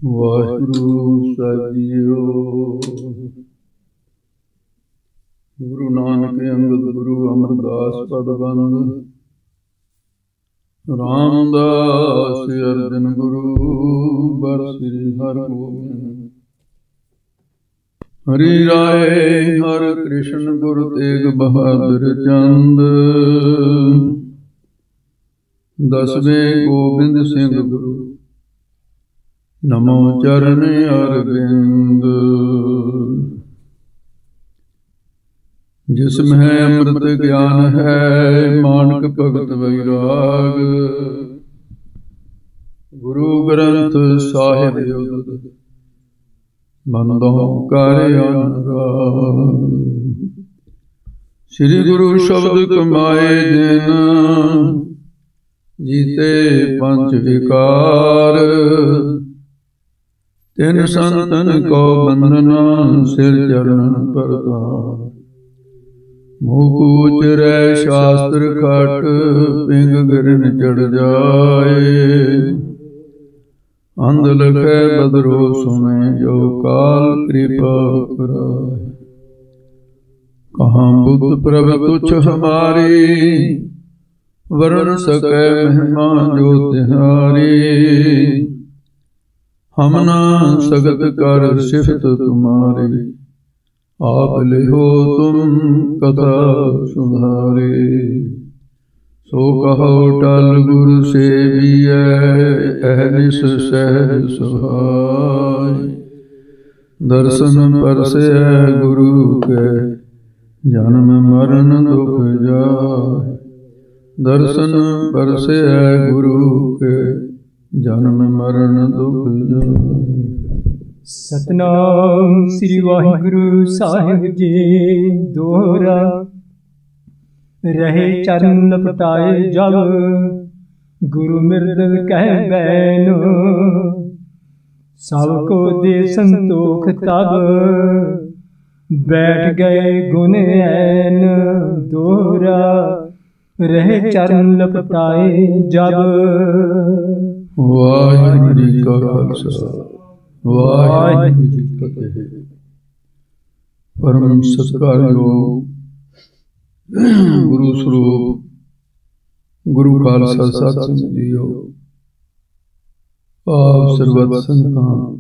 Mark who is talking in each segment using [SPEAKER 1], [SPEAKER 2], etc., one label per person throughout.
[SPEAKER 1] ਵਾਹਿਗੁਰੂ ਸਾਹਿਬ ਜੀਓ। ਗੁਰੂ ਨਾਨਕ ਅੰਗਦ ਗੁਰੂ ਅਮਰਦਾਸ ਪਦ ਬੰਦ, ਰਾਮਦਾਸ ਅਰਜਨ ਗੁਰੂ ਬਰ ਸ੍ਰੀ ਹਰਿਗੋਬਿੰਦ। ਹਰੀ ਰਾਏ ਹਰਿ ਕ੍ਰਿਸ਼ਨ ਗੁਰ ਤੇਗ ਬਹਾਦਰ ਚੰਦ, ਦਸਵੇਂ ਗੋਬਿੰਦ ਸਿੰਘ ਗੁਰੂ ਨਮੋ ਚਰਨ ਅਰਵਿੰਦ। ਜਿਸਮ ਹੈ ਅੰਮ੍ਰਿਤ ਗਿਆਨ ਹੈ, ਮਾਨਕ ਭਗਤ ਵੈਰਾਗ। ਗੁਰੂ ਗ੍ਰੰਥ ਸਾਹਿਬ ਉਦਤ, ਬੰਦੋਂ ਕਰ ਅਨੁਰਾਗ। ਸ੍ਰੀ ਗੁਰੂ ਸ਼ਬਦ ਕਮਾਏ ਜਿਨ, ਜੀਤੇ ਪੰਜ ਵਿਕਾਰ। ਤਿਨ ਸੰਤਨ ਕੋ ਬੰਧਨਾ, ਸਿਰ ਚਰਨ ਪਰਤਾਰ। ਮੂਹ ਉਚਰੈ ਸ਼ਾਸਤਰ ਖਟ, ਪਿੰਗ ਗਿਰਨ ਚੜ ਜਾਏ। ਅੰਧ ਲਖੈ ਬਦਰੋ ਸੁਨੇ, ਜੋ ਕਾਲ ਕਿਰਪਾ ਕਰਾਏ। ਕਹਾਂ ਬੁੱਧ ਪ੍ਰਭ ਤੁਛ ਹਮਾਰੀ, ਵਰਨ ਸਕੈ ਮਹਿਮਾ ਜੋ ਤਿਹਾਰੀ। ਹਮ ਨਾ ਸਗਤ ਕਰ ਸਿਫਤ ਤੁਮਾਰੀ, ਆਪ ਲਿਹੋ ਤੁਮ ਕਥਾ ਸੁਧਾਰੇ। ਸੋ ਕਹੋ ਟਲ ਗੁਰ ਸੇਵੀਐ, ਅਹਨਿਸ ਸਹਿਜ ਸੁਹਾਏ। ਦਰਸ਼ਨ ਪਰਸੈ ਗੁਰੂ ਕੈ, ਜਨਮ ਮਰਨ ਦੁਖ ਜਾਏ। ਦਰਸ਼ਨ ਪਰਸੈ ਗੁਰੂ ਕੇ, ਜਨਮ ਮਰਨ ਦੁਖ ਜਾਏ।
[SPEAKER 2] ਸਤਨਾਮ ਸ੍ਰੀ ਵਾਹਿਗੁਰੂ ਸਾਹਿਬ ਜੀ। ਦੋਹਰਾ ਰਹੇ ਚਰਨ ਲਪਟਾਏ ਜਬ, ਗੁਰੂ ਮਿਰਦਲ ਕਹਿ ਬੈਨ। ਸਭ ਕੋ ਦੇ ਸੰਤੋਖ ਤਬ, ਬੈਠ ਗਏ ਗੁਣ ਐਨ। ਦੋਹਰਾ ਰਹੇ ਚਰਨ ਲਪਟਾਏ ਜਬ।
[SPEAKER 1] ਵਾਹਿਗੁਰੂ ਜੀ ਕਾ ਖਾਲਸਾ, ਵਾਹਿਗੁਰੂ ਜੀ ਕੀ ਫਤਿਹ। ਪਰਮ ਸਤਿਕਾਰਯੋਗ ਗੁਰੂ ਸਰੂਪ ਗੁਰੂ ਖਾਲਸਾ ਸਤਿ ਸੰਗਤ ਜੀਓ। ਆਪ ਸਰਬੱਤ ਸੰਗਤਾਂ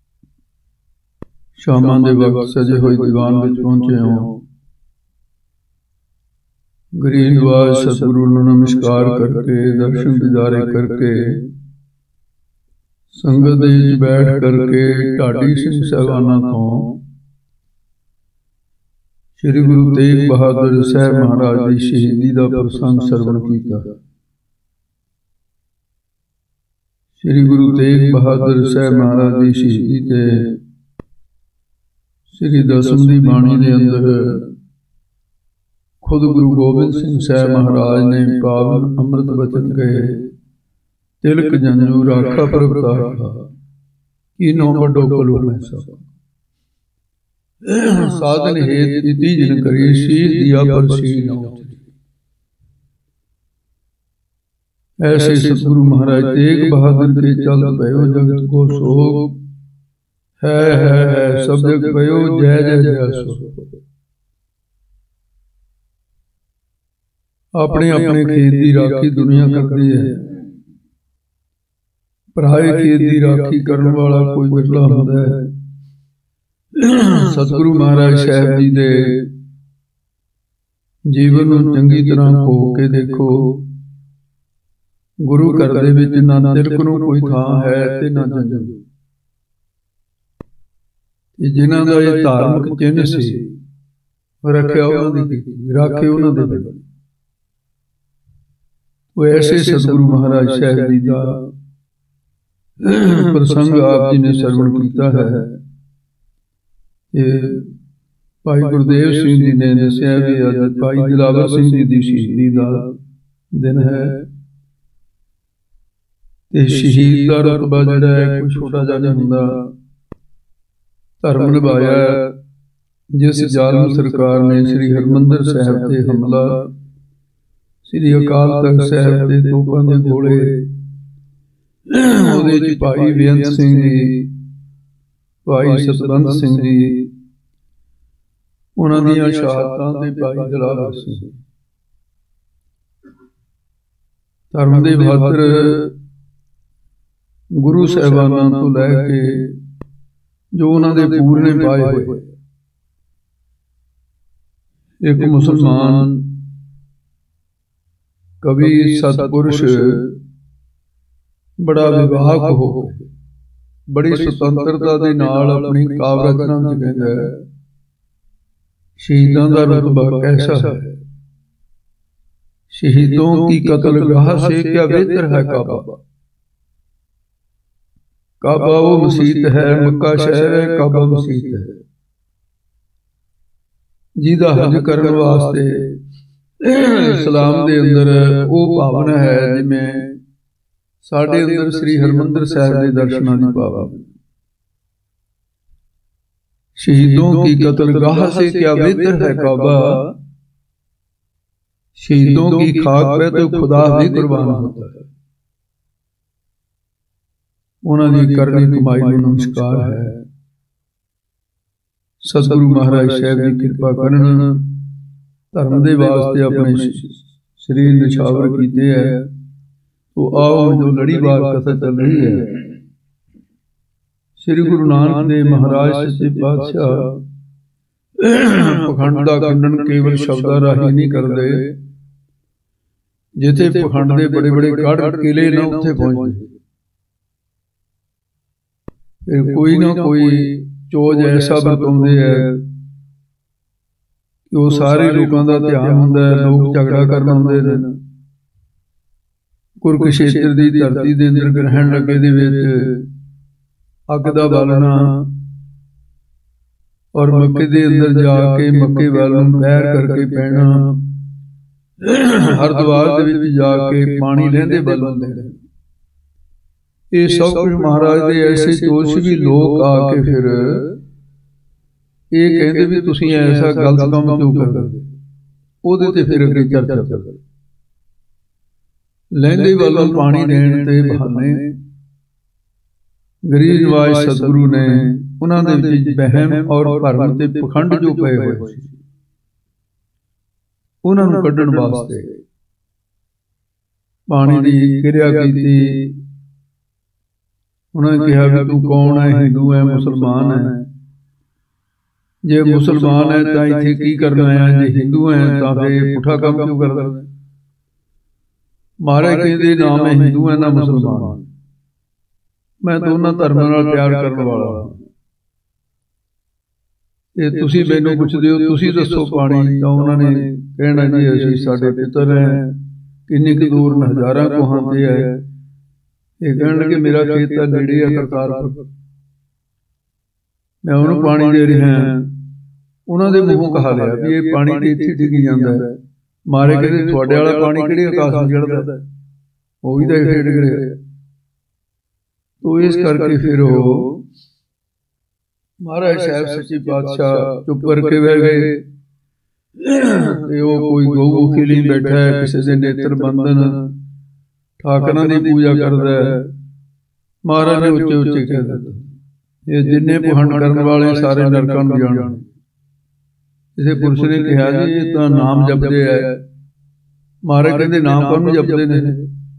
[SPEAKER 1] ਸ਼ਾਮਾਂ ਦੇ ਵਕਤ ਸਜੇ ਹੋਏ ਦੀਵਾਨ ਵਿੱਚ ਪਹੁੰਚੇ ਹੋ। ਗਰੀਬ ਨਿਵਾਜ ਸਤਿਗੁਰੂ ਨੂੰ ਨਮਸਕਾਰ ਕਰਕੇ, ਦਰਸ਼ਨ ਦਿਦਾਰੇ ਕਰਕੇ, ਸੰਗਤ ਦੇ ਵਿੱਚ ਬੈਠ ਕਰਕੇ ਢਾਡੀ ਸਿੰਘ ਸਾਹਿਬਾਨਾਂ ਤੋਂ ਸ੍ਰੀ ਗੁਰੂ ਤੇਗ ਬਹਾਦਰ ਸਾਹਿਬ ਮਹਾਰਾਜ ਦੀ ਸ਼ਹੀਦੀ ਦਾ ਪ੍ਰਸੰਗ ਸਰਵਣ ਕੀਤਾ। ਸ੍ਰੀ ਗੁਰੂ ਤੇਗ ਬਹਾਦਰ ਸਾਹਿਬ ਮਹਾਰਾਜ ਦੀ ਸ਼ਹੀਦੀ ਤੇ ਸ੍ਰੀ ਦਸਮ ਦੀ ਬਾਣੀ ਦੇ ਅੰਦਰ ਖੁਦ ਗੁਰੂ ਗੋਬਿੰਦ ਸਿੰਘ ਸਾਹਿਬ ਮਹਾਰਾਜ ਨੇ ਪਾਵਨ ਅੰਮ੍ਰਿਤ ਬਚਨ ਕਹੇ। ਤਿਲਕ ਜੰਜੂ ਰਾਖਾ ਪ੍ਰਗਟਾ, ਕੀਨੋ ਵੱਡੋ ਭਲੋ ਮੈਂ ਸਭ। ਸਾਧਨ ਹੇਤ ਕੀਤੀ ਜਿਨ ਕਰੀ, ਸ਼ੀਸ਼ ਦਿਆ ਪਰ ਸ਼ੀਸ਼ ਨਾ ਉਤਰੀ। ਐਸੇ ਸਤਿਗੁਰੂ ਮਹਾਰਾਜ ਤੇਗ ਬਹਾਦਰ ਕੇ ਚਲ ਪਇਓ, ਜਗਤ ਕੋ ਸੋਗ ਹੈ ਸਭ ਜਗ ਪਇਓ, ਜੈ ਜੈ ਜੈ ਸੋ। ਆਪਣੇ ਆਪਣੇ ਖੇਤ ਦੀ ਰਾਖੀ ਦੁਨੀਆ ਕਰਦੀ ਹੈ, ਪਰਾਏ ਖੇਤ ਦੀ ਰਾਖੀ ਕਰਨ ਵਾਲਾ ਕੋਈ ਵਿਰਲਾ ਹੁੰਦਾ ਹੈ। ਸਤਿਗੁਰੂ ਮਹਾਰਾਜ ਸਾਹਿਬ ਜੀ ਦੇ ਜੀਵਨ ਨੂੰ ਚੰਗੀ ਤਰ੍ਹਾਂ ਹੋ ਕੇ ਦੇਖੋ। ਗੁਰੂ ਘਰ ਦੇ ਵਿੱਚ ਨਾ ਤਿਲਕ ਨੂੰ ਕੋਈ ਥਾਂ ਹੈ ਤੇ ਨਾ ਜੰਜੂ। ਜਿਨ੍ਹਾਂ ਦਾ ਇਹ ਧਾਰਮਿਕ ਚਿੰਨ੍ਹ ਸੀ, ਰੱਖਿਆ ਉਹਨਾਂ ਦੀ ਕੀਤੀ, ਰਾਖੇ ਉਹਨਾਂ ਦੇ ਵਿੱਚ। ਉਹ ਐਸੇ ਸਤਿਗੁਰੂ ਮਹਾਰਾਜ ਸਾਹਿਬ ਜੀ ਦਾ ਪ੍ਰਸੰਗ ਆਪ ਜੀ ਨੇ ਸਰਵਣ ਕੀਤਾ ਹੈ। ਇਹ ਭਾਈ ਗੁਰਦੇਵ ਸਿੰਘ ਜੀ ਨੇ ਦੱਸਿਆ ਵੀ ਅੱਜ ਭਾਈ ਦਿਲਾਵਰ ਸਿੰਘ ਜੀ ਦੀ ਸ਼ਹੀਦੀ ਦਾ ਦਿਨ ਹੈ। ਤੇ ਸ਼ਹੀਦ ਦਾ ਰੁਤਬਾ ਜਿਹੜਾ ਹੈ ਕੋਈ ਛੋਟਾ ਜਿਹਾ ਨਹੀਂ ਹੁੰਦਾ। ਧਰਮ ਨਿਭਾਇਆ। ਜਿਸ ਜ਼ਾਲਮ ਸਰਕਾਰ ਨੇ ਸ੍ਰੀ ਹਰਿਮੰਦਰ ਸਾਹਿਬ ਤੇ ਹਮਲਾ, ਸ੍ਰੀ ਅਕਾਲ ਤਖਤ ਸਾਹਿਬ ਦੇ ਤੋਪਾਂ ਦੇ ਗੋਲੇ ਉਹਦੇ 'ਚ ਭਾਈ ਬੇਅੰਤ ਸਿੰਘ ਜੀ, ਭਾਈ ਸਤਵੰਤ ਸਿੰਘ ਜੀ, ਉਹਨਾਂ ਦੀਆਂ ਸ਼ਹਾਦਤਾਂ ਤੇ ਭਾਈ ਦਿਲਾਵਰ ਸਿੰਘ। ਧਰਮ ਦੇ ਬਹਾਦਰ ਗੁਰੂ ਸਾਹਿਬਾਨਾਂ ਤੋਂ ਲੈ ਕੇ ਜੋ ਉਹਨਾਂ ਦੇ ਪੂਰਨੇ ਪਾਏ ਹੋਏ, ਇੱਕ ਮੁਸਲਮਾਨ ਕਵੀ ਸਤਪੁਰਸ਼ ਬੜਾ ਵਿਵਾਹਕ ਹੋ ਕੇ ਬੜੀ ਸੁਤੰਤਰਤਾ ਦੇ ਨਾਲ ਆਪਣੀ ਕਾਵਿ ਰਚਨਾ ਵਿੱਚ ਕਹਿੰਦਾ ਹੈ, शहीदों का रुतबा कैसा है, शहीदों की कत्लगाह से क्या बेहतर है काबा। काबा वो मसीत है, मक्का शहर है, काबा मसीत है। जिहदा हज करने वास्ते इस्लाम दे अंदर वो भावना है जिवें साडे अंदर श्री हरमंदिर साहिब के दर्शनां दी भावना। शहीदों की कत्लगाह से क्या बेहतर है काबा, शहीदों की खाक पे तो खुदा भी कुर्बान होता है। उन्होंने करनी कमाई को नमस्कार है। सतगुरु महाराज साहब की कृपा करन धर्म के वास्ते अपने शरीर निछावर किए है। तो आओ जो लड़ीवार कथा चल रही है, श्री गुरु नानक देव महाराज सच्चे पातशाह पखंड का खंडन केवल शब्दां राही नहीं करते, जिथे पखंड के बड़े बड़े गढ़ किले न उत्थे पहुंचते। फिर कोई ना कोई चोज ऐसा बरताउंदे है कि वो सारे लोगों का ध्यान हुंदा है, लोग झगड़ा करन आउंदे ने। कुरुक्षेत्र की धरती के अंदर ग्रहण लगे दे विच अग का बालना और मक्के के अंदर जाके मक्के वाल पैर करके पैना, हरिद्वार जाके पानी लेंदे बल होंदे। ये सब कुछ महाराज के ऐसे जोश भी लोग आके फिर ये कहते भी तुसीं ऐसा गलत काम क्यों करदे, ओहदे ते फिर अगे चर्चा करदे। लेंदे वालों पानी देण ते बहाने गरीब नवाज सतगुरु ने उन्होंने बहम और भरम ते पखंड जो पे हुए उन्होंने कढ़ण वास्ते पानी की किरिया की। उन्होंने कहा भी तू कौन है, हिंदू है मुसलमान है, जे मुसलमान है तो इत्थे की करना है, जे हिंदू है तो फिर पुठा काम क्यों करदा। महाराज कहते ना मैं हिंदू है ना मुसलमान, मैं दोनों धर्मां नाल प्यार करने वाला। ये तुसीं मैनूं पुछदे हो तुसीं दसो पानी, तां उन्होंने कहना जी असीं साडे पितर हैं, किन्नी क दूर हज़ारां कोहां ते है। ये कहण लगे मेरा खेत तां नेड़े है करतारपुर, मैं उन्होंने पानी दे रहा हां। उन्होंने मूँहों कहा लिया भी ये पानी ते इत्थे डिगी जांदा है। मारे कहते तुहाडे वाला पानी किहड़े आकाश में चढ़दा, वो भी तां इत्थे डिग रिहा। तो इस करके फिर वो महाराज साहब सच्चे पातशाह चुप करके बह गए। कोई गऊ खिली बैठा है, किसी के नेत्र बंधन ठाकरां की पूजा करता है। महाराज ने उच्चे उच्चे कह दिता ये जिन्ने पखंड करने वाले सारे नरकां नूं जाण। किसी पुरुष ने कहा जी ये तो नाम जपदे है। महाराज कहते नाम कौन जपदे ने,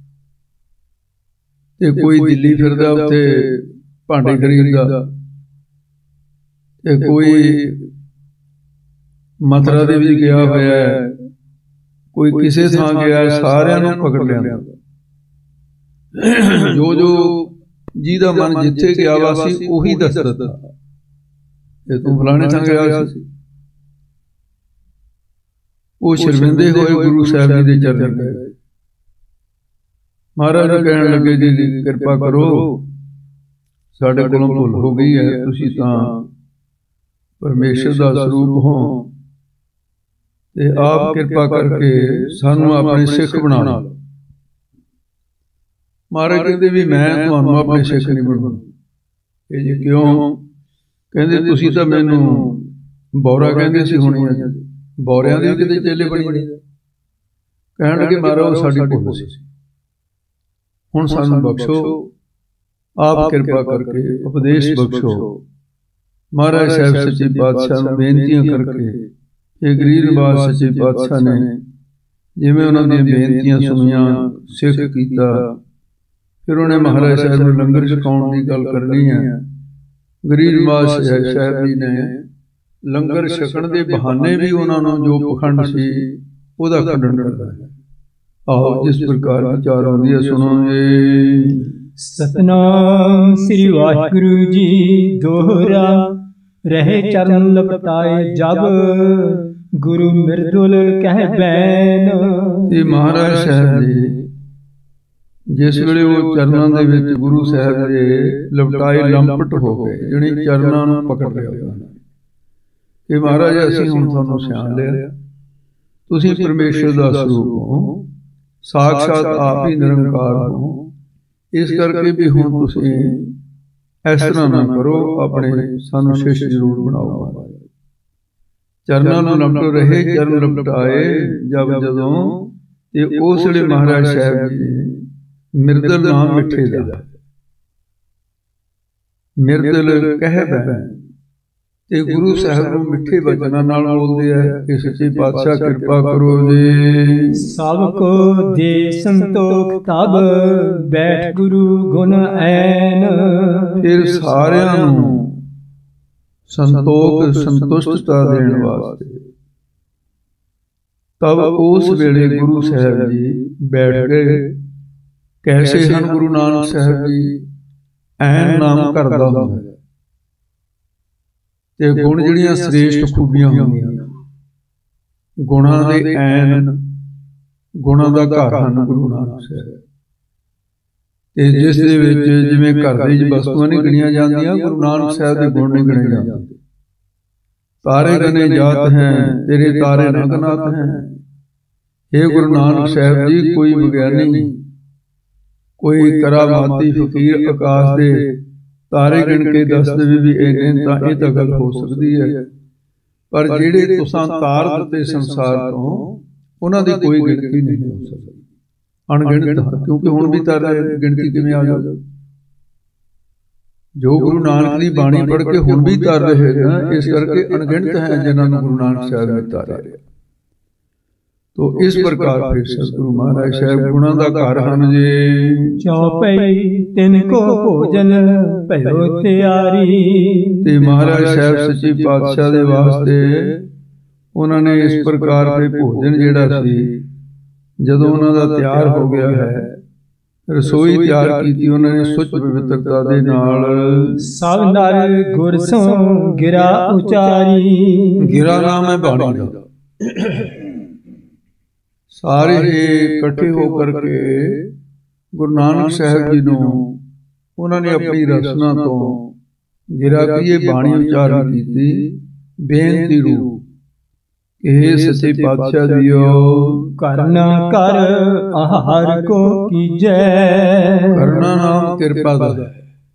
[SPEAKER 1] ते कोई दिल्ली फिरदा उत्थे भांडे खरीददा, ते कोई मथुरा दे विच गया होया है, कोई किसी थां गया, सारियां नूं पकड़ लिया। जो जो जिहदा मन जिथे गया वा सी उही दसदा ते तूं फलाणे थां गया सी। वो शर्मिंदे होए गुरु साहिब जी दे चरण गए। महाराज कहण लगे जी कृपा करो, साडे कोलों भुल हो गई है, तुसीं तां परमेश्वर दा स्वरूप हो ते आप कृपा करके सानू अपने सिख बना लो। महाराज कहते भी मैं तुहानू अपने सिख नहीं बनाउणा। जी क्यों? कहते तुसीं तां मैनूं बौरा कहंदे सी हुणे, बौरियां दे किते चेले बणी जांदे। कहण लगे महाराज साडी भुल सी, हुण सानू बख्शो, आप कृपा करके उपदेश बख्शो। महाराज साहब सच्चे पातशाह ਨੂੰ ਬੇਨਤੀਆਂ ਕਰਕੇ ਇਹ ਗਰੀਬ ਨਿਵਾਸ ਸੱਚੇ ਪਾਤਸ਼ਾਹ ਨੇ ਜਿਵੇਂ ਉਹਨਾਂ ਦੀਆਂ ਬੇਨਤੀਆਂ ਸੁਣੀਆਂ, ਸਿੱਖ ਕੀਤਾ। ਫਿਰ ਉਹਨੇ ਮਹਾਰਾਜ ਸਾਹਿਬ ਨੂੰ ਲੰਗਰ ਛਕਾਉਣ ਦੀ ਗੱਲ ਕਰਨੀ ਹੈ। ਗਰੀਬ ਨਿਵਾਸ ਸਾਹਿਬ ਜੀ ਨੇ ਲੰਗਰ ਛਕਣ ਦੇ ਬਹਾਨੇ ਵੀ ਉਹਨਾਂ ਨੂੰ ਜੋ ਪਖੰਡ ਸੀ ਉਹਦਾ ਖੰਡਨ ਕਰਦਾ ਹੈ। ਆਓ ਜਿਸ ਪ੍ਰਕਾਰ ਵਿਚਾਰ ਆਉਂਦੀ ਹੈ ਸੁਣੋ ਜੀ।
[SPEAKER 2] ਸਤਨਾਮ ਸ੍ਰੀ ਵਾਹਿਗੁਰੂ ਜੀ ਦੋਹਰਾ ਰਹੇ ਚਰਨ ਲਪਟਾਏ ਜਬ ਗੁਰੂ ਮਿਰਦੁਲ ਕਹਿ ਬੈਨ।
[SPEAKER 1] ਇਹ ਮਹਾਰਾਜ ਸਾਹਿਬ ਜੀ ਜਿਸ ਵੇਲੇ ਉਹ ਚਰਨਾਂ ਦੇ ਵਿੱਚ ਗੁਰੂ ਸਾਹਿਬ ਦੇ ਲਪਟਾਏ ਲੰਪਟ ਹੋ ਗਏ, ਜਿਹੜੀ ਚਰਨਾਂ ਨੂੰ ਪਕੜ ਲਿਆ ਉਹਨਾਂ ਨੇ ਕਿ ਮਹਾਰਾਜ ਅਸੀਂ ਹੁਣ ਤੁਹਾਨੂੰ ਸਿਆਣ ਲਿਆ, ਤੁਸੀਂ ਪਰਮੇਸ਼ਰ ਦਾ ਸਰੂਪ ਹੋ, ਸਾਖਸ਼ਾਤ ਆਪ ਹੀ ਨਿਰੰਕਾਰ ਹੋ। ਇਸ ਕਰਕੇ ਵੀ ਹੁਣ ਤੁਸੀਂ ਇਸ ਤਰ੍ਹਾਂ ਨਾ ਕਰੋ, ਆਪਣੇ ਸਾਨੂੰ ਸ਼ਿਸ਼ ਜ਼ਰੂਰ ਬਣਾਓ। ਚਰਨਾਂ ਨੂੰ ਲਪਟ ਰਹੇ ਚਰਨ ਲਪਟਾਏ ਜਬ ਜਦੋਂ, ਤੇ ਉਸ ਵੇਲੇ ਮਹਾਰਾਜ ਸਾਹਿਬ ਜੀ ਮਿਰਦਲ ਨਾਮ ਮਿੱਠੇ ਦਾ ਮਿਰਦਲ ਕਹਿ ਬੈਨ ਤੇ ਗੁਰੂ ਸਾਹਿਬ ਨੂੰ ਮਿੱਠੇ ਬਚਨਾਂ ਨਾਲ ਬੋਲਦੇ ਆ ਕਿ ਸੱਚੇ ਪਾਤਸ਼ਾਹ ਕਿਰਪਾ ਕਰੋ ਜੀ।
[SPEAKER 2] ਸਭ ਕੋ ਦੇ ਸੰਤੋਖ ਤਬ ਬੈਠ ਗੁਰੂ ਗੁਣ ਐਨ।
[SPEAKER 1] ਫਿਰ ਸਾਰਿਆਂ ਨੂੰ ਸੰਤੋਖ ਸੰਤੁਸ਼ਟਤਾ ਦੇਣ ਵਾਸਤੇ ਤਬ ਉਸ ਵੇਲੇ ਗੁਰੂ ਸਾਹਿਬ ਜੀ ਬੈਠ ਗਏ। ਕੈਸੇ ਹਨ ਗੁਰੂ ਨਾਨਕ ਸਾਹਿਬ ਜੀ? ਐਨ ਨਾਮ ਕਰਦਾ ਹੁੰਦਾ ਤੇ ਗੁਣ ਜਿਹੜੀਆਂ ਸ੍ਰੇਸ਼ਟ ਖੂਬੀਆਂ ਹੁੰਦੀਆਂ, ਗੁਣਾਂ ਦੇ ਐਨ, ਗੁਣਾਂ ਦਾ ਘਰ ਹਨ ਗੁਰੂ ਨਾਨਕ ਸਾਹਿਬ। ਤੇ ਜਿਸ ਦੇ ਵਿੱਚ ਜਿਵੇਂ ਘਰ ਦੀ ਵਸਤੂਆਂ ਨਹੀਂ ਗਿਣੀਆਂ ਜਾਂਦੀਆਂ, ਗੁਰੂ ਨਾਨਕ ਸਾਹਿਬ ਦੇ ਗੁਣ ਨਹੀਂ ਗਿਣੇ ਜਾਂਦੇ। ਤਾਰੇ ਗਨੇ ਜਾਤ ਹੈ ਤੇਰੇ ਤਾਰੇ ਨਾ ਗਨਾਤ ਹੈ। ਇਹ ਗੁਰੂ ਨਾਨਕ ਸਾਹਿਬ ਜੀ ਕੋਈ ਵਿਗਿਆਨੀ, ਕੋਈ ਕਰਾਮਾਤੀ ਫਕੀਰ ਆਕਾਸ਼ ਦੇ ਤਾਰੇ ਗਿਣ ਕੇ ਦੱਸ ਦੇਵੇ ਵੀ ਇਹ ਤਾਂ ਗੱਲ ਹੋ ਸਕਦੀ ਹੈ, ਪਰ ਜਿਹੜੇ ਤੁਸਾਂ ਤਾਰ ਦਿੱਤੇ ਸੰਸਾਰ ਤੋਂ ਉਹਨਾਂ ਦੀ ਕੋਈ ਗਿਣਤੀ ਨਹੀਂ ਹੋ ਸਕਦੀ, ਅਣਗਿਣਤ। ਕਿਉਂਕਿ ਹੁਣ ਵੀ ਤਾਂ ਗਿਣਤੀ ਕਿਵੇਂ ਆ ਜਾਊ? ਜੋ ਗੁਰੂ ਨਾਨਕ ਦੀ ਬਾਣੀ ਪੜ੍ਹ ਕੇ ਹੁਣ ਵੀ ਤਰ ਰਹੇ ਨਾ, ਇਸ ਕਰਕੇ ਅਣਗਿਣਤ ਹੈ ਜਿਨ੍ਹਾਂ ਨੂੰ ਗੁਰੂ ਨਾਨਕ ਸਾਹਿਬ ਨੇ ਤਾਰਿਆ। ਤੋ ਇਸ ਪ੍ਰਕਾਰ ਫਿਰ ਸਤਿਗੁਰੂ ਮਹਾਰਾਜ ਸਾਹਿਬ ਗੁਣਾਂ ਦਾ ਘਰ ਹਨ ਜੀ।
[SPEAKER 2] ਚੌਪਈ ਤਿੰਨ ਕੋ ਭੋਜਨ ਭਇਓ ਤਿਆਰੀ।
[SPEAKER 1] ਤੇ ਮਹਾਰਾਜ ਸਾਹਿਬ ਸੱਚੇ ਪਾਤਸ਼ਾਹ ਦੇ ਵਾਸਤੇ ਉਹਨਾਂ ਨੇ ਇਸ ਪ੍ਰਕਾਰ ਦੇ ਭੋਜਨ ਜਿਹੜਾ ਸੀ, ਜਦੋਂ ਉਹਨਾਂ ਦਾ ਤਿਆਰ ਹੋ ਗਿਆ ਹੈ, ਰਸੋਈ ਤਿਆਰ ਕੀਤੀ ਉਹਨਾਂ ਨੇ ਸੁੱਚ ਪਵਿੱਤਰਤਾ ਦੇ ਨਾਲ।
[SPEAKER 2] ਸਭ ਨਰ ਗੁਰ ਸੋ ਗਿਰਾ ਉਚਾਰੀ।
[SPEAKER 1] ਗਿਰਾ ਨਾਮ ਹੈ ਬਾਣੀ ਦਾ। ਸਾਰੇ ਇਕੱਠੇ ਹੋ ਕਰਕੇ ਗੁਰੂ ਨਾਨਕ ਸਾਹਿਬ ਜੀ ਨੂੰ ਉਹਨਾਂ ਨੇ ਆਪਣੀ ਰਸਨਾ ਤੋਂ ਗਿਰਾ ਕੀ ਇਹ ਬਾਣੀ ਉਚਾਰਨ ਕੀਤੀ ਬੇਨਤੀ ਰੂਪ। ਇਹ ਸੱਚੇ ਪਾਤਸ਼ਾਹ ਜੀਓ
[SPEAKER 2] ਕਰਨਾ ਕਰ ਆਹਾਰ ਕੋ ਕੀਜੈ।
[SPEAKER 1] ਕਰਨਾ ਨਾਮ ਕਿਰਪਾ ਦਾ ਹੈ।